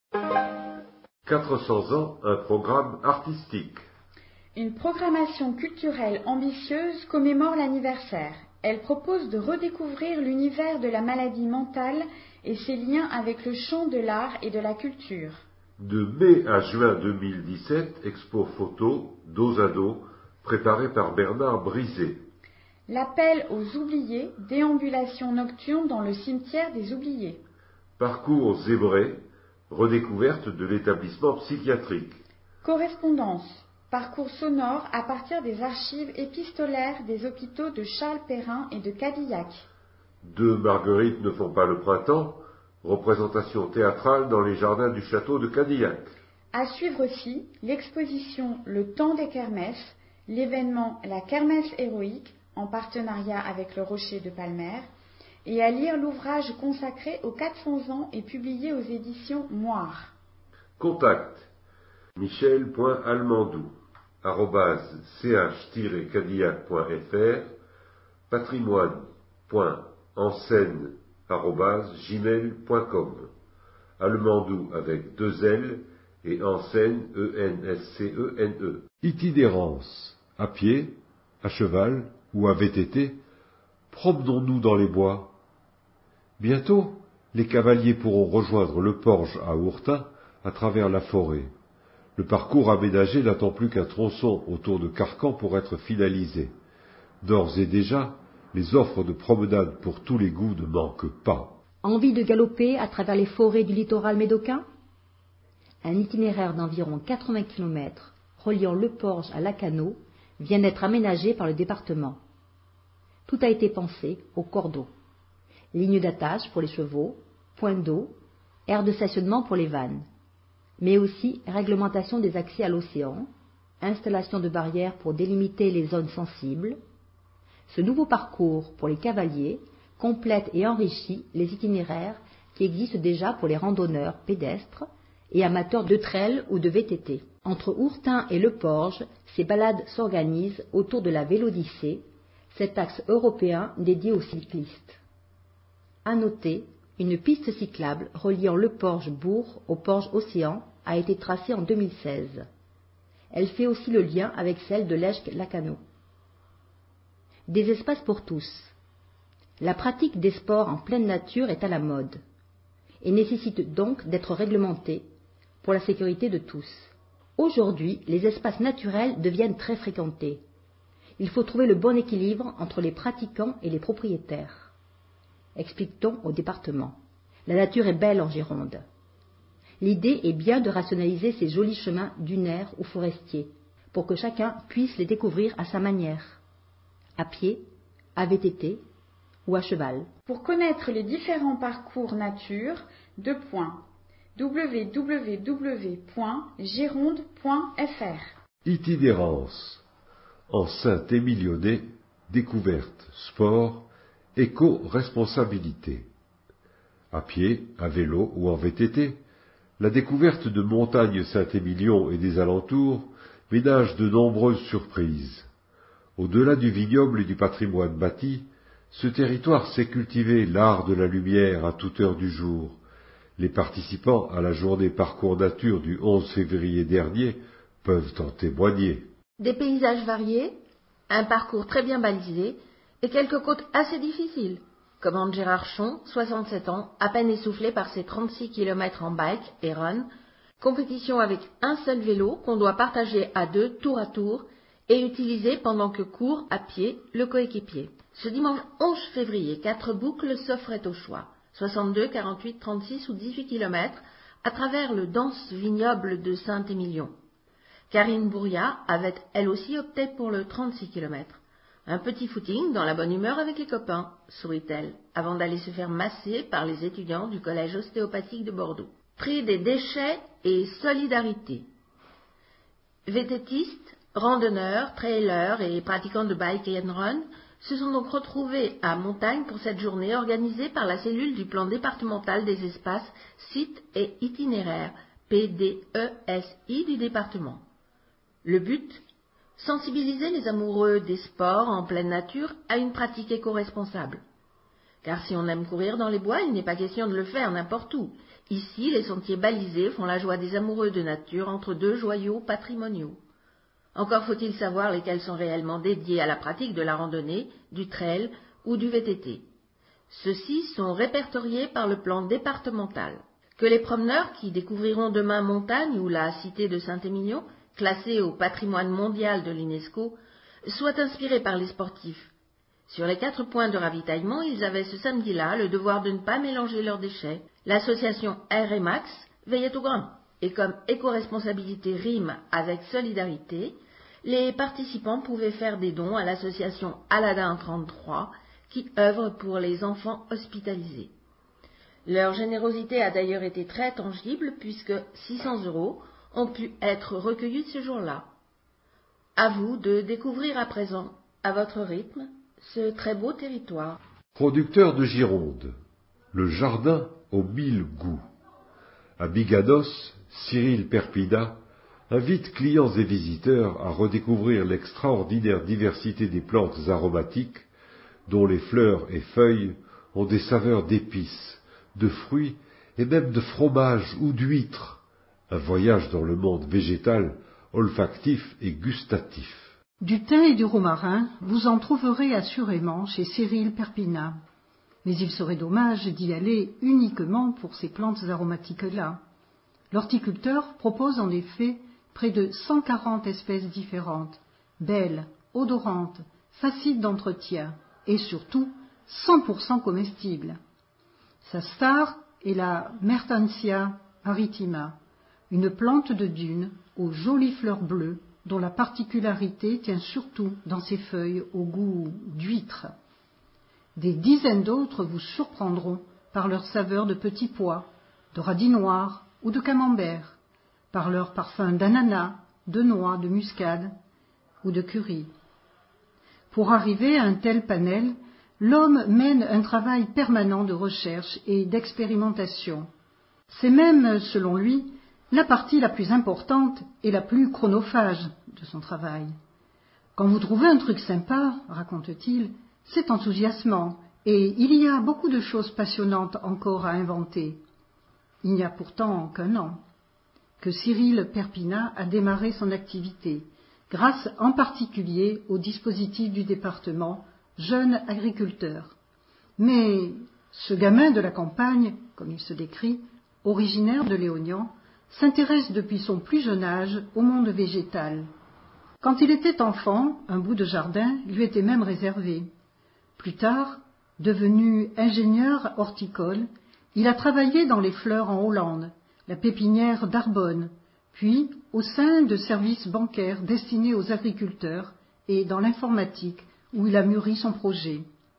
400 ans, un programme artistique. Une programmation culturelle ambitieuse commémore l'anniversaire. Elle propose de redécouvrir l'univers de la maladie mentale et ses liens avec le champ de l'art et de la culture. De mai à juin 2017, expo photo, dos à dos, préparé par Bernard Brisé. L'appel aux oubliés, déambulation nocturne dans le cimetière des oubliés. Parcours zébré, redécouverte de l'établissement psychiatrique. Correspondance, parcours sonore à partir des archives épistolaires des hôpitaux de Charles Perrin et de Cadillac. 2 marguerites ne font pas le printemps, représentation théâtrale dans les jardins du château de Cadillac. À suivre aussi l'exposition Le Temps des Kermesses, l'événement La Kermesse héroïque, en partenariat avec le Rocher de Palmer, et à lire l'ouvrage consacré aux 400 ans et publié aux éditions Moire. Contact michel.almandou@ch-cadillac.fr, patrimoine.enseigne@gmail.com. Almandou avec 2 L et enseigne ENSCENE. Itinérance, à pied, à cheval ou à VTT, promenons-nous dans les bois. Bientôt, les cavaliers pourront rejoindre le Porge à Hourtin à travers la forêt. Le parcours aménagé n'attend plus qu'un tronçon autour de Carcan pour être finalisé. D'ores et déjà, les offres de promenade pour tous les goûts ne manquent pas. Envie de galoper à travers les forêts du littoral médocain? Un itinéraire d'environ 80 km reliant le Porge à Lacanau vient d'être aménagé par le département. Tout a été pensé au cordeau. Ligne d'attache pour les chevaux, point d'eau, aire de stationnement pour les vannes, mais aussi réglementation des accès à l'océan, installation de barrières pour délimiter les zones sensibles. Ce nouveau parcours pour les cavaliers complète et enrichit les itinéraires qui existent déjà pour les randonneurs pédestres et amateurs de trail ou de VTT. Entre Hourtin et Le Porge, ces balades s'organisent autour de la Vélodyssée, cet axe européen dédié aux cyclistes. À noter, une piste cyclable reliant le Porge-Bourg au Porge-Océan a été tracée en 2016. Elle fait aussi le lien avec celle de l'Eschques-Lacanau. Des espaces pour tous. La pratique des sports en pleine nature est à la mode et nécessite donc d'être réglementée pour la sécurité de tous. Aujourd'hui, les espaces naturels deviennent très fréquentés. Il faut trouver le bon équilibre entre les pratiquants et les propriétaires. Explique-t-on au département. La nature est belle en Gironde. L'idée est bien de rationaliser ces jolis chemins dunaires ou forestiers, pour que chacun puisse les découvrir à sa manière, à pied, à VTT ou à cheval. Pour connaître les différents parcours nature, www.gironde.fr. Itinérance. En Saint-Émilionnais, découverte, sport, éco-responsabilité. À pied, à vélo ou en VTT, la découverte de montagnes Saint-Émilion et des alentours ménage de nombreuses surprises. Au-delà du vignoble et du patrimoine bâti, ce territoire sait cultiver l'art de la lumière à toute heure du jour. Les participants à la journée Parcours Nature du 11 février dernier peuvent en témoigner. Des paysages variés, un parcours très bien balisé et quelques côtes assez difficiles, commande Gérard Chon, 67 ans, à peine essoufflé par ses 36 km en bike et run, compétition avec un seul vélo qu'on doit partager à deux tour à tour et utiliser pendant que court à pied le coéquipier. Ce dimanche 11 février, 4 boucles s'offraient au choix, 62, 48, 36 ou 18 km, à travers le dense vignoble de Saint-Émilion. Karine Bourriat avait elle aussi opté pour le 36 km. Un petit footing dans la bonne humeur avec les copains, sourit-elle, avant d'aller se faire masser par les étudiants du collège ostéopathique de Bordeaux. Prix des déchets et solidarité. Vététistes, randonneurs, trailers et pratiquants de bike and run se sont donc retrouvés à Montagne pour cette journée organisée par la cellule du plan départemental des espaces, sites et itinéraires, PDESI du département. Le but ? Sensibiliser les amoureux des sports en pleine nature à une pratique éco-responsable. Car si on aime courir dans les bois, il n'est pas question de le faire n'importe où. Ici, les sentiers balisés font la joie des amoureux de nature entre deux joyaux patrimoniaux. Encore faut-il savoir lesquels sont réellement dédiés à la pratique de la randonnée, du trail ou du VTT. Ceux-ci sont répertoriés par le plan départemental. Que les promeneurs qui découvriront demain Montagne ou la cité de Saint-Émilion, classée au patrimoine mondial de l'UNESCO, soient inspirés par les sportifs. Sur les 4 points de ravitaillement, ils avaient ce samedi-là le devoir de ne pas mélanger leurs déchets. L'association RMAX veillait au grain. Et comme éco-responsabilité rime avec solidarité, les participants pouvaient faire des dons à l'association Aladin 33 qui œuvre pour les enfants hospitalisés. Leur générosité a d'ailleurs été très tangible puisque 600 € ont pu être recueillis ce jour-là. À vous de découvrir à présent, à votre rythme, ce très beau territoire. Producteur de Gironde, le jardin aux 1000 goûts. À Biganos, Cyril Perpida invite clients et visiteurs à redécouvrir l'extraordinaire diversité des plantes aromatiques dont les fleurs et feuilles ont des saveurs d'épices, de fruits et même de fromage ou d'huîtres. Un voyage dans le monde végétal, olfactif et gustatif. Du thym et du romarin, vous en trouverez assurément chez Cyril Perpina. mais il serait dommage d'y aller uniquement pour ces plantes aromatiques-là. L'horticulteur propose en effet près de 140 espèces différentes, belles, odorantes, faciles d'entretien et surtout 100% comestibles. Sa star est la Mertensia maritima, une plante de dune aux jolies fleurs bleues dont la particularité tient surtout dans ses feuilles au goût d'huître. Des dizaines d'autres vous surprendront par leur saveur de petits pois, de radis noirs ou de camembert, par leur parfum d'ananas, de noix, de muscade ou de curry. Pour arriver à un tel panel, l'homme mène un travail permanent de recherche et d'expérimentation. C'est même, selon lui, la partie la plus importante et la plus chronophage de son travail. Quand vous trouvez un truc sympa, raconte-t-il, c'est enthousiasmant et il y a beaucoup de choses passionnantes encore à inventer. Il n'y a pourtant qu'un an que Cyril Perpina a démarré son activité, grâce en particulier au dispositif du département Jeunes agriculteurs. Mais ce gamin de la campagne, comme il se décrit, originaire de Léognan, s'intéresse depuis son plus jeune âge au monde végétal. Quand il était enfant, un bout de jardin lui était même réservé. Plus tard, devenu ingénieur horticole, il a travaillé dans les fleurs en Hollande, la pépinière d'Arbonne, puis au sein de services bancaires destinés aux agriculteurs et dans l'informatique où il a mûri son projet.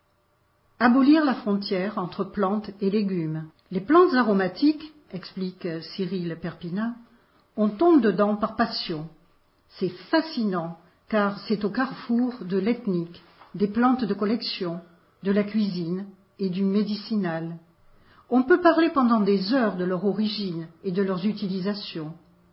Abolir la frontière entre plantes et légumes. Les plantes aromatiques, explique Cyril Perpina, on tombe dedans par passion. C'est fascinant car c'est au carrefour de l'ethnique, des plantes de collection, de la cuisine et du médicinal. On peut parler pendant des heures de leur origine et de leurs utilisations.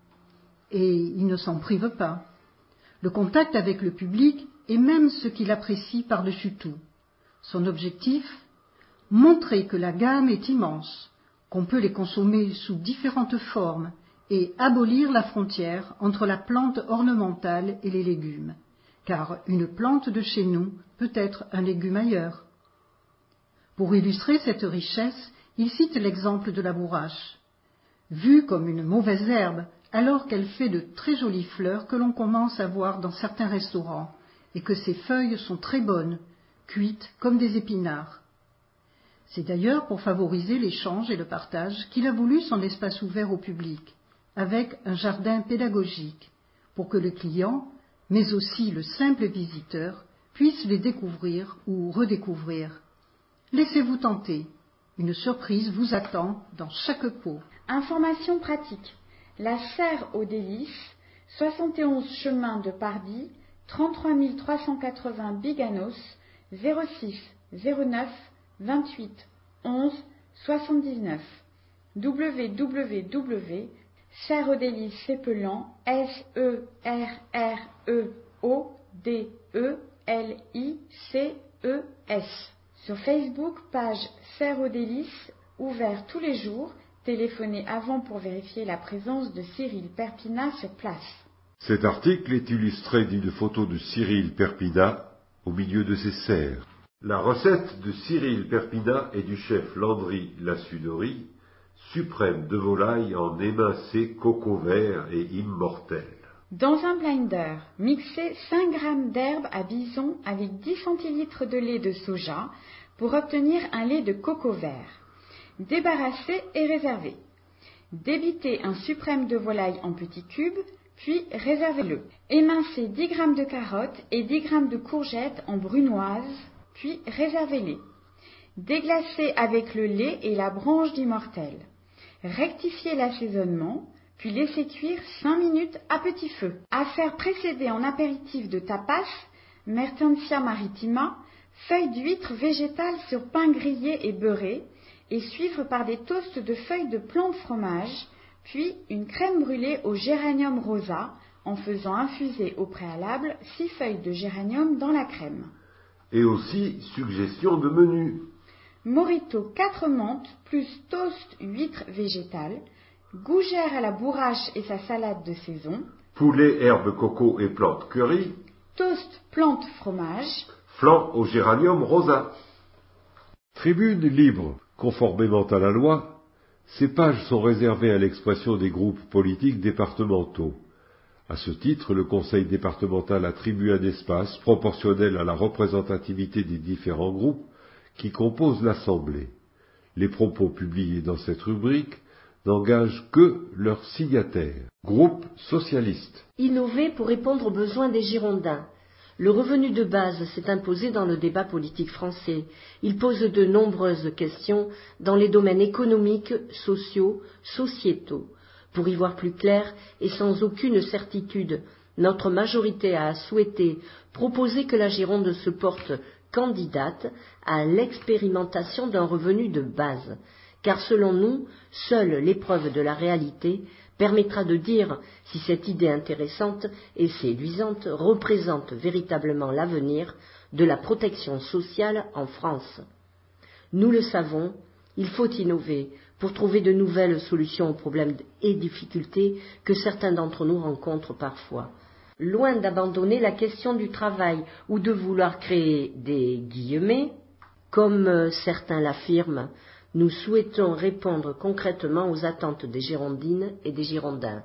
Et il ne s'en prive pas. Le contact avec le public est même ce qu'il apprécie par-dessus tout. Son objectif ? Montrer que la gamme est immense, qu'on peut les consommer sous différentes formes et abolir la frontière entre la plante ornementale et les légumes, car une plante de chez nous peut être un légume ailleurs. Pour illustrer cette richesse, il cite l'exemple de la bourrache. Vue comme une mauvaise herbe, alors qu'elle fait de très jolies fleurs que l'on commence à voir dans certains restaurants, et que ses feuilles sont très bonnes, cuites comme des épinards. C'est d'ailleurs pour favoriser l'échange et le partage qu'il a voulu son espace ouvert au public, avec un jardin pédagogique, pour que le client, mais aussi le simple visiteur, puisse les découvrir ou redécouvrir. Laissez-vous tenter. Une surprise vous attend dans chaque pot. Information pratique. La serre aux délices, 71 chemin de Pardy, 33 380 Biganos, 06 09 28 11 79. www.serreaudelices-fépelan, SERREAUDELICES. Sur Facebook, page Serre aux délices, ouvert tous les jours. Téléphonez avant pour vérifier la présence de Cyril Perpina sur place. Cet article est illustré d'une photo de Cyril Perpina au milieu de ses serres. La recette de Cyril Perpina et du chef Landry Lassuderie, suprême de volaille en émincé coco vert et immortel. Dans un blender, mixez 5 g d'herbe à bison avec 10 centilitres de lait de soja pour obtenir un lait de coco vert. Débarrassez et réservez. Débitez un suprême de volaille en petits cubes, puis réservez-le. Émincez 10 g de carottes et 10 g de courgettes en brunoise, puis réservez-les. Déglacez avec le lait et la branche d'immortel. Rectifiez l'assaisonnement, puis laissez cuire 5 minutes à petit feu. À faire précéder en apéritif de tapas, Mertensia maritima, feuilles d'huître végétales sur pain grillé et beurré, et suivre par des toasts de feuilles de plant de fromage, puis une crème brûlée au géranium rosa, en faisant infuser au préalable 6 feuilles de géranium dans la crème. Et aussi, suggestion de menu. Morito 4 menthes plus toast huître végétale, gougère à la bourrache et sa salade de saison, poulet, herbe, coco et plantes curry, toast plante fromage, flan au géranium rosa. Tribune libre, conformément à la loi, ces pages sont réservées à l'expression des groupes politiques départementaux. À ce titre, le conseil départemental attribue un espace proportionnel à la représentativité des différents groupes qui composent l'Assemblée. Les propos publiés dans cette rubrique n'engagent que leurs signataires. Groupe socialiste. Innover pour répondre aux besoins des Girondins. Le revenu de base s'est imposé dans le débat politique français. Il pose de nombreuses questions dans les domaines économiques, sociaux, sociétaux. Pour y voir plus clair et sans aucune certitude, notre majorité a souhaité proposer que la Gironde se porte candidate à l'expérimentation d'un revenu de base, car selon nous, seule l'épreuve de la réalité permettra de dire si cette idée intéressante et séduisante représente véritablement l'avenir de la protection sociale en France. Nous le savons, il faut innover pour trouver de nouvelles solutions aux problèmes et difficultés que certains d'entre nous rencontrent parfois. Loin d'abandonner la question du travail ou de vouloir créer des guillemets, comme certains l'affirment, nous souhaitons répondre concrètement aux attentes des Girondines et des Girondins.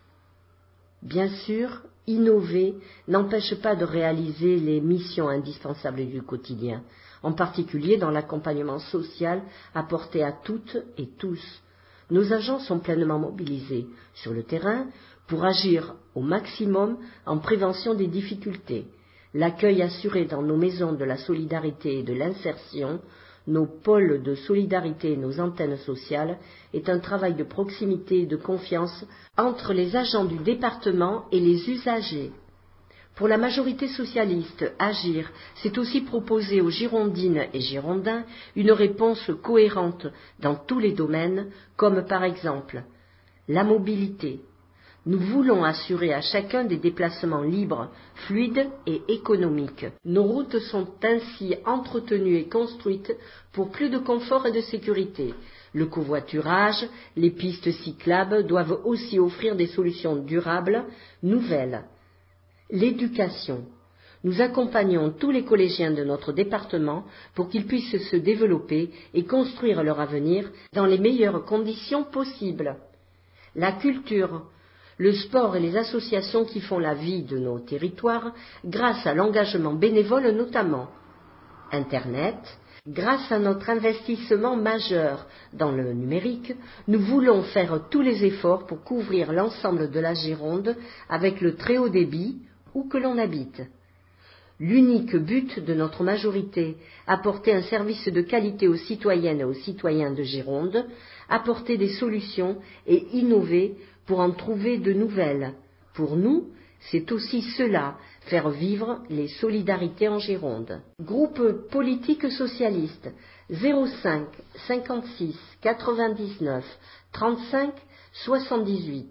Bien sûr, innover n'empêche pas de réaliser les missions indispensables du quotidien, en particulier dans l'accompagnement social apporté à toutes et tous. Nos agents sont pleinement mobilisés sur le terrain pour agir au maximum en prévention des difficultés. L'accueil assuré dans nos maisons de la solidarité et de l'insertion, nos pôles de solidarité et nos antennes sociales est un travail de proximité et de confiance entre les agents du département et les usagers. Pour la majorité socialiste, agir, c'est aussi proposer aux Girondines et Girondins une réponse cohérente dans tous les domaines, comme par exemple la mobilité. Nous voulons assurer à chacun des déplacements libres, fluides et économiques. Nos routes sont ainsi entretenues et construites pour plus de confort et de sécurité. Le covoiturage, les pistes cyclables doivent aussi offrir des solutions durables, nouvelles. L'éducation. Nous accompagnons tous les collégiens de notre département pour qu'ils puissent se développer et construire leur avenir dans les meilleures conditions possibles. La culture. Le sport et les associations qui font la vie de nos territoires grâce à l'engagement bénévole notamment. Internet. Grâce à notre investissement majeur dans le numérique, nous voulons faire tous les efforts pour couvrir l'ensemble de la Gironde avec le très haut débit où que l'on habite. L'unique but de notre majorité, apporter un service de qualité aux citoyennes et aux citoyens de Gironde, apporter des solutions et innover pour en trouver de nouvelles. Pour nous, c'est aussi cela, faire vivre les solidarités en Gironde. Groupe politique socialiste 05 56 99 35 78.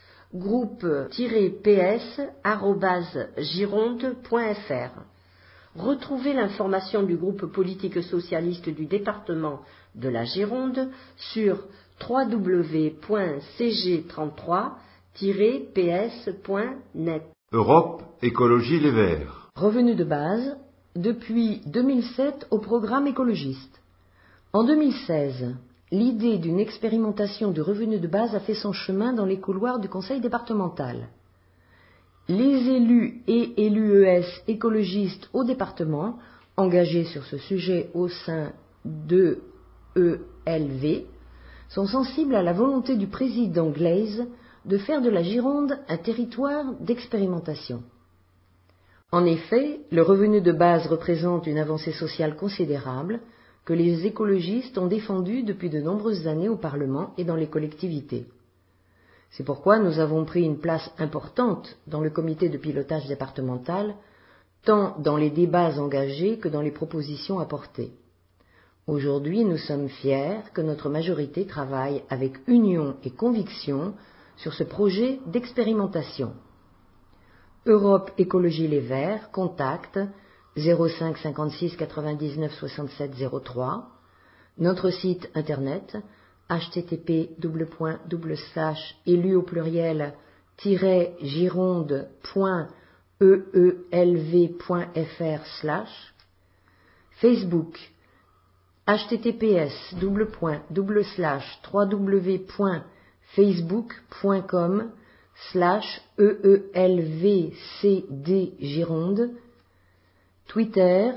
Groupe-ps@gironde.fr. Retrouvez l'information du groupe politique socialiste du département de la Gironde sur www.cg33-ps.net. Europe Écologie Les Verts. Revenu de base, depuis 2007 au programme écologiste. En 2016, l'idée d'une expérimentation de revenu de base a fait son chemin dans les couloirs du conseil départemental. Les élus et LUES écologistes au département, engagés sur ce sujet au sein de ELV, sont sensibles à la volonté du président Glaise de faire de la Gironde un territoire d'expérimentation. En effet, le revenu de base représente une avancée sociale considérable que les écologistes ont défendue depuis de nombreuses années au Parlement et dans les collectivités. C'est pourquoi nous avons pris une place importante dans le comité de pilotage départemental, tant dans les débats engagés que dans les propositions apportées. Aujourd'hui, nous sommes fiers que notre majorité travaille avec union et conviction sur ce projet d'expérimentation. Europe Écologie Les Verts, contact 05 56 99 67 03, notre site internet http://élu au pluriel -gironde.eelv.fr/, Facebook https://www.facebook.com/EELVCD-Gironde, Twitter,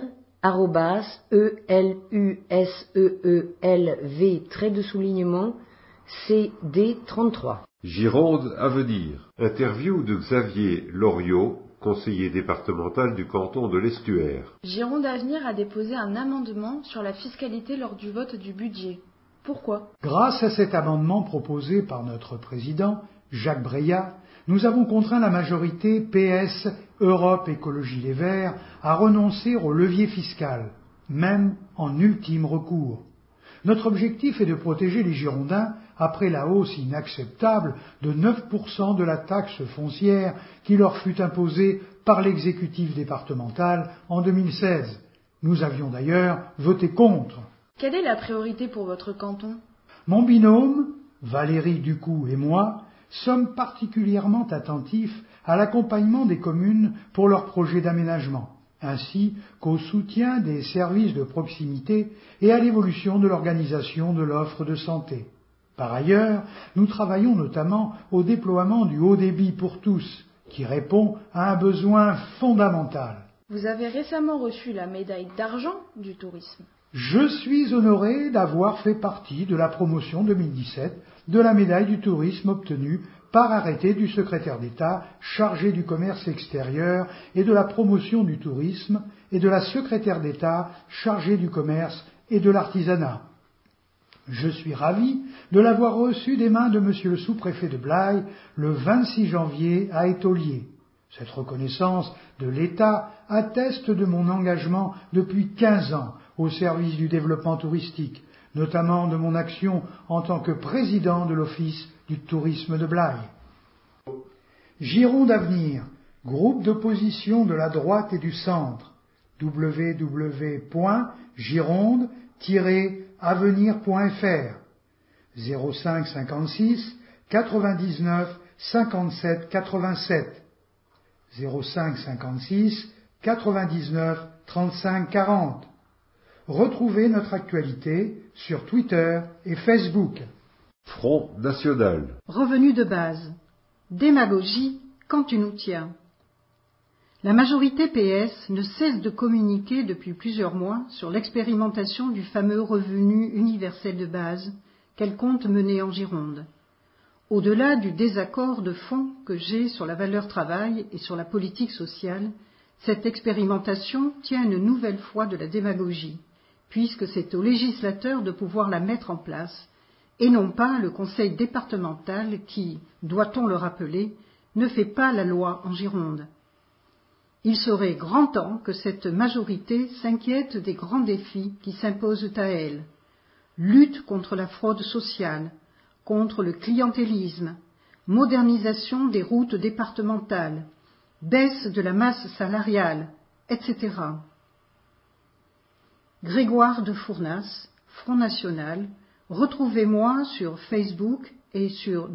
@ELUSEELV_CD33. Gironde à venir. Interview de Xavier Loriot, conseiller départemental du canton de l'Estuaire. Gironde Avenir a déposé un amendement sur la fiscalité lors du vote du budget. Pourquoi ? Grâce à cet amendement proposé par notre président, Jacques Breillat, nous avons contraint la majorité PS Europe Écologie Les Verts à renoncer au levier fiscal, même en ultime recours. Notre objectif est de protéger les Girondins après la hausse inacceptable de 9% de la taxe foncière qui leur fut imposée par l'exécutif départemental en 2016. Nous avions d'ailleurs voté contre. Quelle est la priorité pour votre canton ? Mon binôme, Valérie Ducou et moi, sommes particulièrement attentifs à l'accompagnement des communes pour leurs projets d'aménagement, ainsi qu'au soutien des services de proximité et à l'évolution de l'organisation de l'offre de santé. Par ailleurs, nous travaillons notamment au déploiement du haut débit pour tous, qui répond à un besoin fondamental. Vous avez récemment reçu la médaille d'argent du tourisme. Je suis honoré d'avoir fait partie de la promotion 2017 de la médaille du tourisme obtenue par arrêté du secrétaire d'État chargé du commerce extérieur et de la promotion du tourisme et de la secrétaire d'État chargée du commerce et de l'artisanat. Je suis ravi de l'avoir reçu des mains de monsieur le sous-préfet de Blaye le 26 janvier à Étaulier. Cette reconnaissance de l'État atteste de mon engagement depuis 15 ans au service du développement touristique, notamment de mon action en tant que président de l'Office du tourisme de Blaye. Gironde Avenir, groupe d'opposition de la droite et du centre, www.gironde-avenir.fr 05 56 99 57 87 05 56 99 35 40. Retrouvez notre actualité sur Twitter et Facebook. Front national. Revenu de base. Démagogie quand tu nous tiens. La majorité PS ne cesse de communiquer depuis plusieurs mois sur l'expérimentation du fameux revenu universel de base qu'elle compte mener en Gironde. Au-delà du désaccord de fond que j'ai sur la valeur travail et sur la politique sociale, cette expérimentation tient une nouvelle fois de la démagogie, puisque c'est au législateur de pouvoir la mettre en place, et non pas le conseil départemental qui, doit-on le rappeler, ne fait pas la loi en Gironde. Il serait grand temps que cette majorité s'inquiète des grands défis qui s'imposent à elle. Lutte contre la fraude sociale, contre le clientélisme, modernisation des routes départementales, baisse de la masse salariale, etc. Grégoire de Fournas, Front National, retrouvez-moi sur Facebook et sur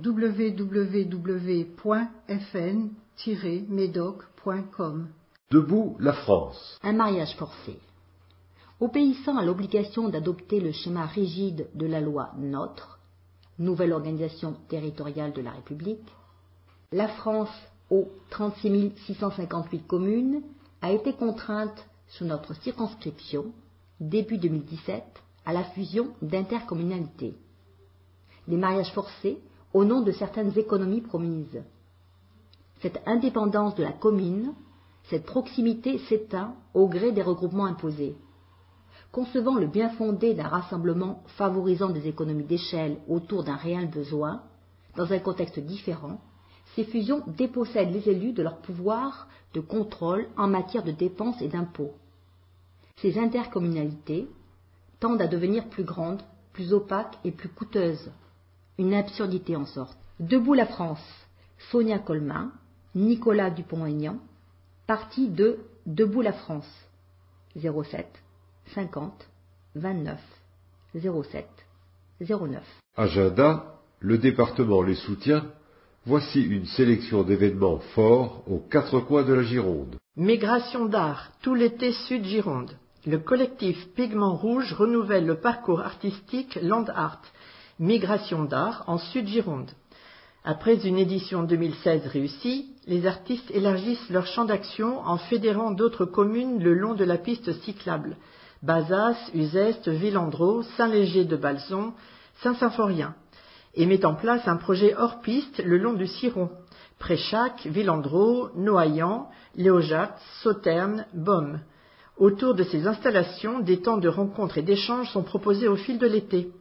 www.fn-medoc.com. Debout la France. Un mariage forcé. Obéissant à l'obligation d'adopter le schéma rigide de la loi NOTRe, nouvelle organisation territoriale de la République, la France, aux 36 658 communes, a été contrainte, sous notre circonscription, début 2017, à la fusion d'intercommunalités. Les mariages forcés au nom de certaines économies promises. Cette indépendance de la commune, cette proximité s'éteint au gré des regroupements imposés. Concevant le bien fondé d'un rassemblement favorisant des économies d'échelle autour d'un réel besoin, dans un contexte différent, ces fusions dépossèdent les élus de leur pouvoir de contrôle en matière de dépenses et d'impôts. Ces intercommunalités tendent à devenir plus grandes, plus opaques et plus coûteuses. Une absurdité en sorte. Debout la France, Sonia Colmin, Nicolas Dupont-Aignan, parti de Debout la France, 07 50 29 07 09. Agenda, le département les soutient. Voici une sélection d'événements forts aux quatre coins de la Gironde. Migration d'art, tout l'été Sud Gironde. Le collectif Pigments Rouges renouvelle le parcours artistique Land Art, Migration d'art en Sud-Gironde. Après une édition 2016 réussie, les artistes élargissent leur champ d'action en fédérant d'autres communes le long de la piste cyclable. Bazas, Uzeste, Villandreau, Saint-Léger de Balzon, Saint-Symphorien, et met en place un projet hors piste le long du Ciron. Préchac, Villandreau, Noaillan, Léojac, Sauterne, Beaume. Autour de ces installations, des temps de rencontres et d'échanges sont proposés au fil de l'été.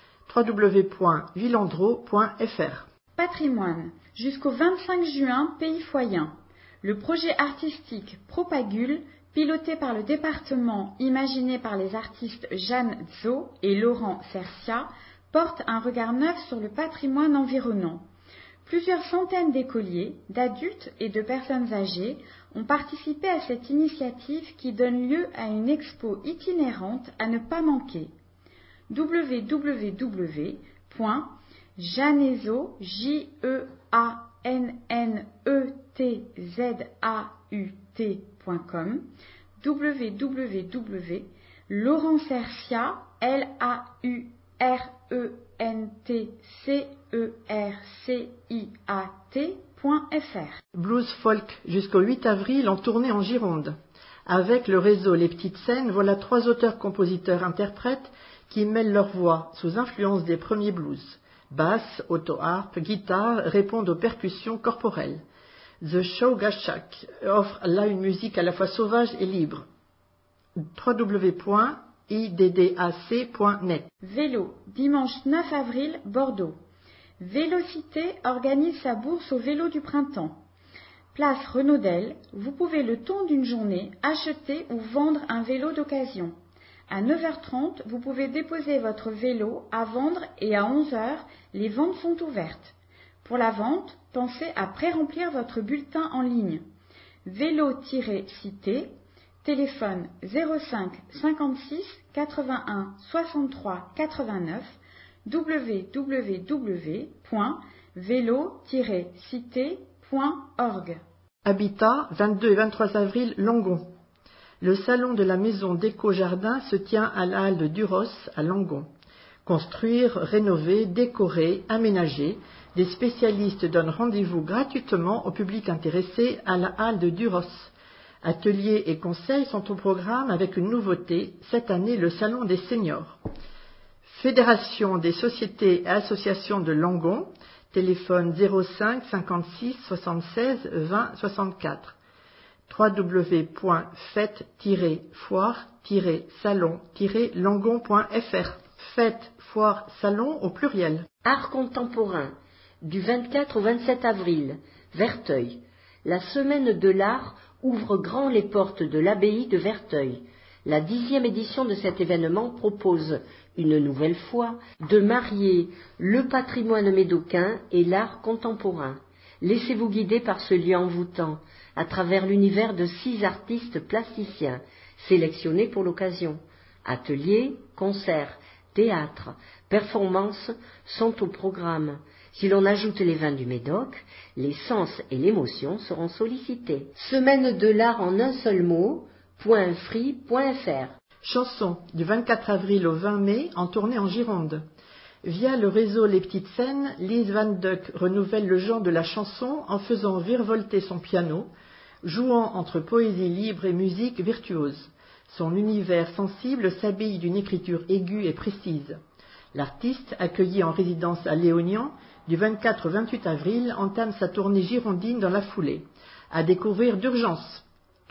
www.villandreau.fr. Patrimoine. Jusqu'au 25 juin, Pays Foyen. Le projet artistique Propagule, piloté par le département, imaginé par les artistes Jeanne Dzo et Laurent Cercia, porte un regard neuf sur le patrimoine environnant. Plusieurs centaines d'écoliers, d'adultes et de personnes âgées ont participé à cette initiative qui donne lieu à une expo itinérante à ne pas manquer. www.janezo, JEANNETZAUT.com, www.laurentcercia, LAURENTCERCIAT.fr. Blues folk jusqu'au 8 avril en tournée en Gironde. Avec le réseau Les Petites Scènes, voilà 3 auteurs-compositeurs-interprètes qui mêlent leur voix sous influence des premiers blues. Basse, auto-harpe, guitare répondent aux percussions corporelles. The Shogashak offre là une musique à la fois sauvage et libre. www.iddac.net. Vélo, dimanche 9 avril, Bordeaux. Vélocité organise sa bourse au vélo du printemps. Place Renaudel, vous pouvez le temps d'une journée acheter ou vendre un vélo d'occasion. À 9h30, vous pouvez déposer votre vélo à vendre et à 11h, les ventes sont ouvertes. Pour la vente, pensez à pré-remplir votre bulletin en ligne. Vélo-cité, téléphone 05 56 81 63 89, www.vélo-cité.org. Habitat, 22 et 23 avril, Langon. Le salon de la maison d'éco-jardin se tient à la halle de Duros, à Langon. Construire, rénover, décorer, aménager, des spécialistes donnent rendez-vous gratuitement au public intéressé à la halle de Duros. Ateliers et conseils sont au programme avec une nouveauté, cette année le salon des seniors. Fédération des sociétés et associations de Langon, téléphone 05 56 76 20 64. www.fête-foire-salon-langon.fr. Fête, foire, salon au pluriel. Art contemporain, du 24 au 27 avril, Verteuil. La semaine de l'art ouvre grand les portes de l'abbaye de Verteuil. La 10e édition de cet événement propose, une nouvelle fois, de marier le patrimoine médocain et l'art contemporain. Laissez-vous guider par ce lieu envoûtant, à travers l'univers de 6 artistes plasticiens, sélectionnés pour l'occasion. Ateliers, concerts, théâtre, performances sont au programme. Si l'on ajoute les vins du Médoc, les sens et l'émotion seront sollicités. Semaine de l'art en un seul mot, .free.fr. Chanson, du 24 avril au 20 mai, en tournée en Gironde. Via le réseau Les Petites Scènes, Lise Van Duck renouvelle le genre de la chanson en faisant virevolter son piano, jouant entre poésie libre et musique virtuose. Son univers sensible s'habille d'une écriture aiguë et précise. L'artiste, accueilli en résidence à Léognan, du 24 au 28 avril, entame sa tournée girondine dans la foulée. À découvrir d'urgence.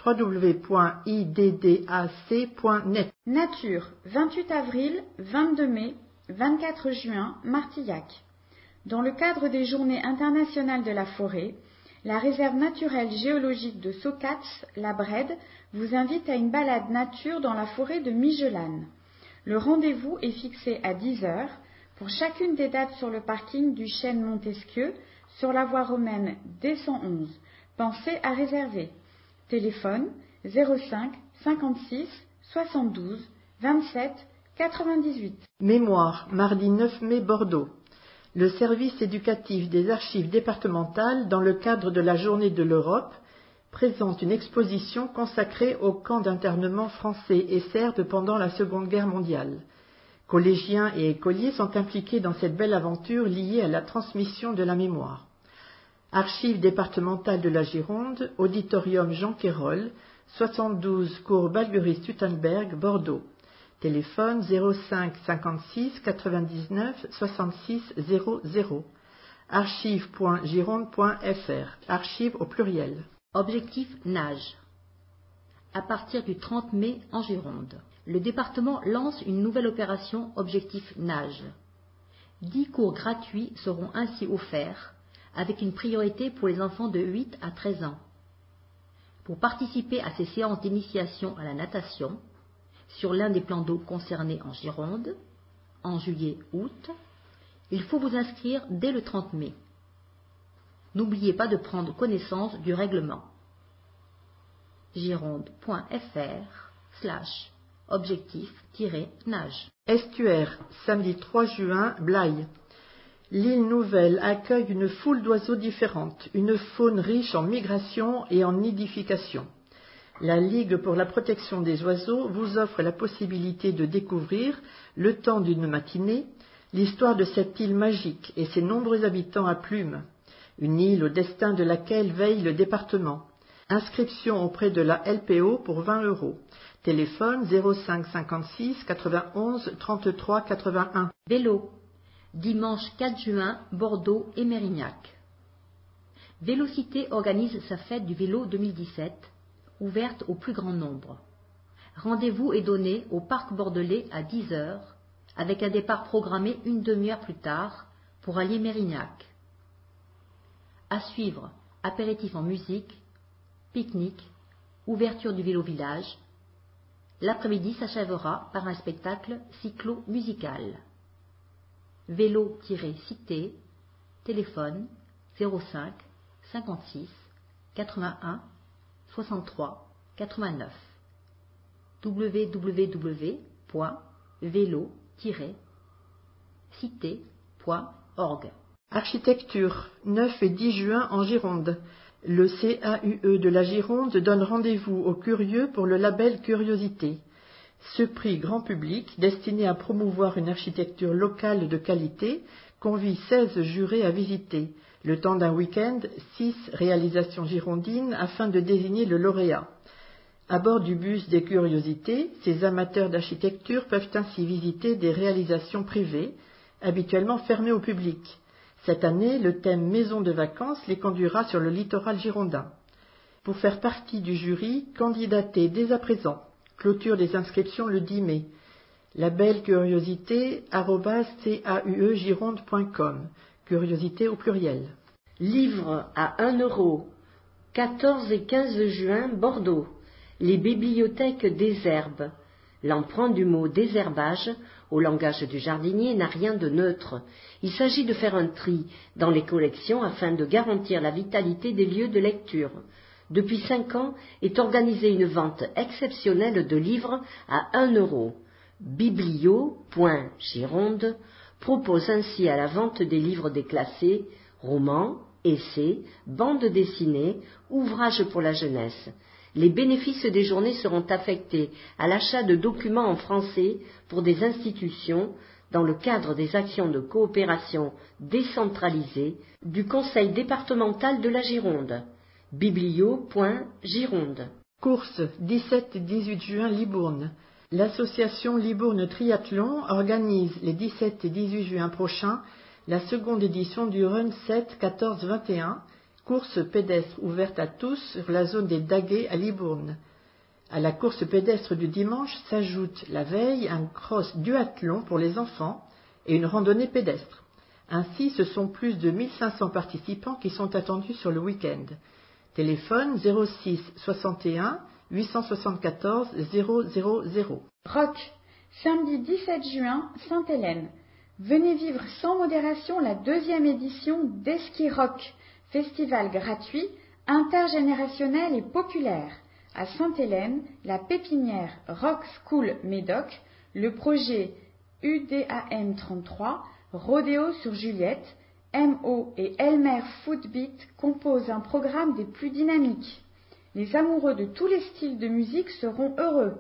www.iddac.net. Nature, 28 avril, 22 mai, 24 juin, Martillac. Dans le cadre des Journées internationales de la forêt, la réserve naturelle géologique de Socats, la Brède, vous invite à une balade nature dans la forêt de Migelane. Le rendez-vous est fixé à 10h pour chacune des dates sur le parking du chêne Montesquieu, sur la voie romaine D111. Pensez à réserver. Téléphone 05 56 72 27 98. Mémoire, mardi 9 mai, Bordeaux. Le service éducatif des archives départementales, dans le cadre de la Journée de l'Europe, présente une exposition consacrée aux camps d'internement français et serbes pendant la Seconde Guerre mondiale. Collégiens et écoliers sont impliqués dans cette belle aventure liée à la transmission de la mémoire. Archives départementales de la Gironde, Auditorium Jean Quérol, 72 cours Balguerie-Stuttenberg, Bordeaux. Téléphone 05 56 99 66 00. archives.gironde.fr. Archives au pluriel. Objectif nage. À partir du 30 mai en Gironde, le département lance une nouvelle opération Objectif nage. 10 cours gratuits seront ainsi offerts, avec une priorité pour les enfants de 8 à 13 ans. Pour participer à ces séances d'initiation à la natation, sur l'un des plans d'eau concernés en Gironde, en juillet-août, il faut vous inscrire dès le 30 mai. N'oubliez pas de prendre connaissance du règlement. gironde.fr/objectif-nage. Estuaire, samedi 3 juin, Blaye. L'île Nouvelle accueille une foule d'oiseaux différentes, une faune riche en migration et en nidification. La Ligue pour la protection des oiseaux vous offre la possibilité de découvrir, le temps d'une matinée, l'histoire de cette île magique et ses nombreux habitants à plumes, une île au destin de laquelle veille le département. Inscription auprès de la LPO pour 20 €. Téléphone 05 56 91 33 81. Vélo. Dimanche 4 juin, Bordeaux et Mérignac. Vélocité organise sa fête du vélo 2017, ouverte au plus grand nombre. Rendez-vous est donné au parc bordelais à 10 h, avec un départ programmé une demi-heure plus tard pour allier Mérignac. À suivre, apéritif en musique, pique-nique, ouverture du vélo village. L'après-midi s'achèvera par un spectacle cyclo-musical. Vélo-cité, téléphone 05 56 81 63 89. www.vélo-cité.org. Architecture, 9 et 10 juin en Gironde. Le CAUE de la Gironde donne rendez-vous aux curieux pour le label Curiosité. Ce prix grand public, destiné à promouvoir une architecture locale de qualité, convie 16 jurés à visiter, le temps d'un week-end, 6 réalisations girondines afin de désigner le lauréat. À bord du bus des curiosités, ces amateurs d'architecture peuvent ainsi visiter des réalisations privées, habituellement fermées au public. Cette année, le thème maison de vacances les conduira sur le littoral girondin. Pour faire partie du jury, candidatez dès à présent. Clôture des inscriptions le 10 mai. Label curiosité @cauegironde.com. Curiosité au pluriel. Livre à 1 €. 14 et 15 juin, Bordeaux. Les bibliothèques désherbent. L'emprunt du mot désherbage, au langage du jardinier, n'a rien de neutre. Il s'agit de faire un tri dans les collections afin de garantir la vitalité des lieux de lecture. Depuis 5 ans est organisée une vente exceptionnelle de livres à 1 €. Biblio.gironde propose ainsi à la vente des livres déclassés, romans, essais, bandes dessinées, ouvrages pour la jeunesse. Les bénéfices des journées seront affectés à l'achat de documents en français pour des institutions dans le cadre des actions de coopération décentralisée du Conseil départemental de la Gironde. Biblio.gironde. Course 17 et 18 juin Libourne. L'association Libourne Triathlon organise les 17 et 18 juin prochains la seconde édition du Run 7 14-21, course pédestre ouverte à tous sur la zone des Daguets à Libourne. À la course pédestre du dimanche s'ajoute la veille un cross duathlon pour les enfants et une randonnée pédestre. Ainsi, ce sont plus de 1500 participants qui sont attendus sur le week-end. Téléphone 06 61 874 000. Rock, samedi 17 juin, Sainte-Hélène. Venez vivre sans modération la 2e édition d'Eski Rock, festival gratuit, intergénérationnel et populaire. À Sainte-Hélène, la pépinière Rock School Médoc, le projet UDAN 33, Rodéo sur Juliette, MO et Elmer Footbeat composent un programme des plus dynamiques. Les amoureux de tous les styles de musique seront heureux.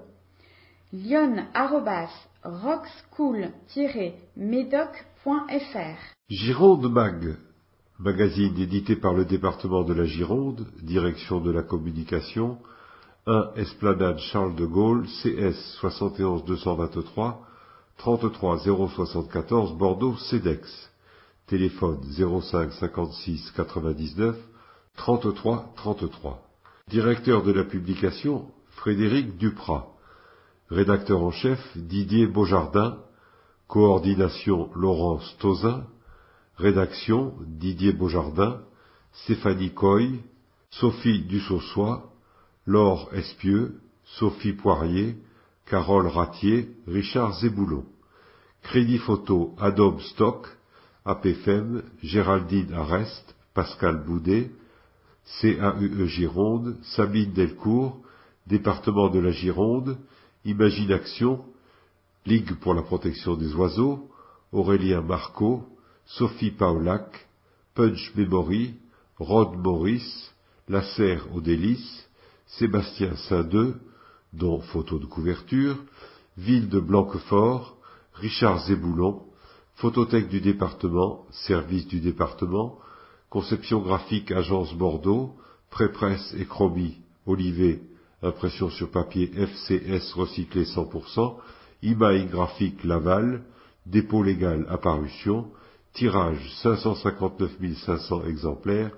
lyon@rockschool-medoc.fr. Gironde Mag, magazine édité par le département de la Gironde, direction de la communication, 1 Esplanade Charles de Gaulle, CS 71 223, 33 074 Bordeaux CEDEX. Téléphone 05 56 99 33 33. Directeur de la publication, Frédéric Duprat. Rédacteur en chef, Didier Beaujardin. Coordination, Laurence Tauzin. Rédaction, Didier Beaujardin. Stéphanie Coy. Sophie Dussaussois. Laure Espieux. Sophie Poirier. Carole Ratier. Richard Zéboulon. Crédit photo, Adobe Stock. APFM, Géraldine Arrest. Pascal Boudet. CAUE Gironde, Sabine Delcourt, département de la Gironde, Imagination, Ligue pour la protection des oiseaux, Aurélien Marco, Sophie Paolac, Punch Memory, Rod Morris, La Serre aux Délices, Sébastien Saint-Deux, dont photo de couverture, Ville de Blanquefort, Richard Zéboulon, Photothèque du département, Service du département, Conception graphique Agence Bordeaux, Prépresse et Chromie, Olivet, impression sur papier FCS recyclé 100%, Imail graphique Laval, dépôt légal Apparition, tirage 559 500 exemplaires,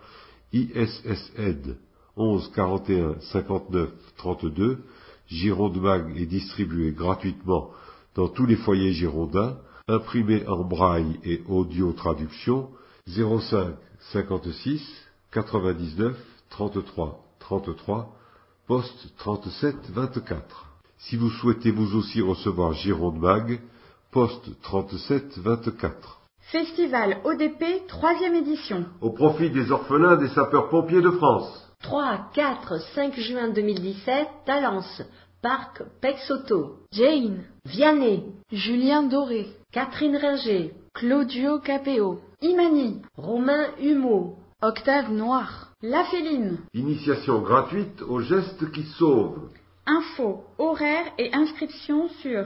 ISSN 11 41 59 32, Gironde Mag est distribué gratuitement dans tous les foyers girondins, imprimé en braille et audio traduction, 05 56 99 33 33, poste 37 24. Si vous souhaitez vous aussi recevoir Gironde Mag, poste 37 24. Festival ODP 3e édition. Au profit des orphelins des sapeurs-pompiers de France. 3, 4, 5 juin 2017, Talence, Parc Pexoto. Jane, Vianney, Julien Doré, Catherine Ringer, Claudio Capéo, Imani, Romain Humeau, Octave Noir, La Féline. Initiation gratuite aux gestes qui sauvent. Infos, horaires et inscriptions sur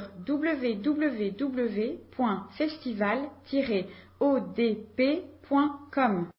www.festival-odp.com.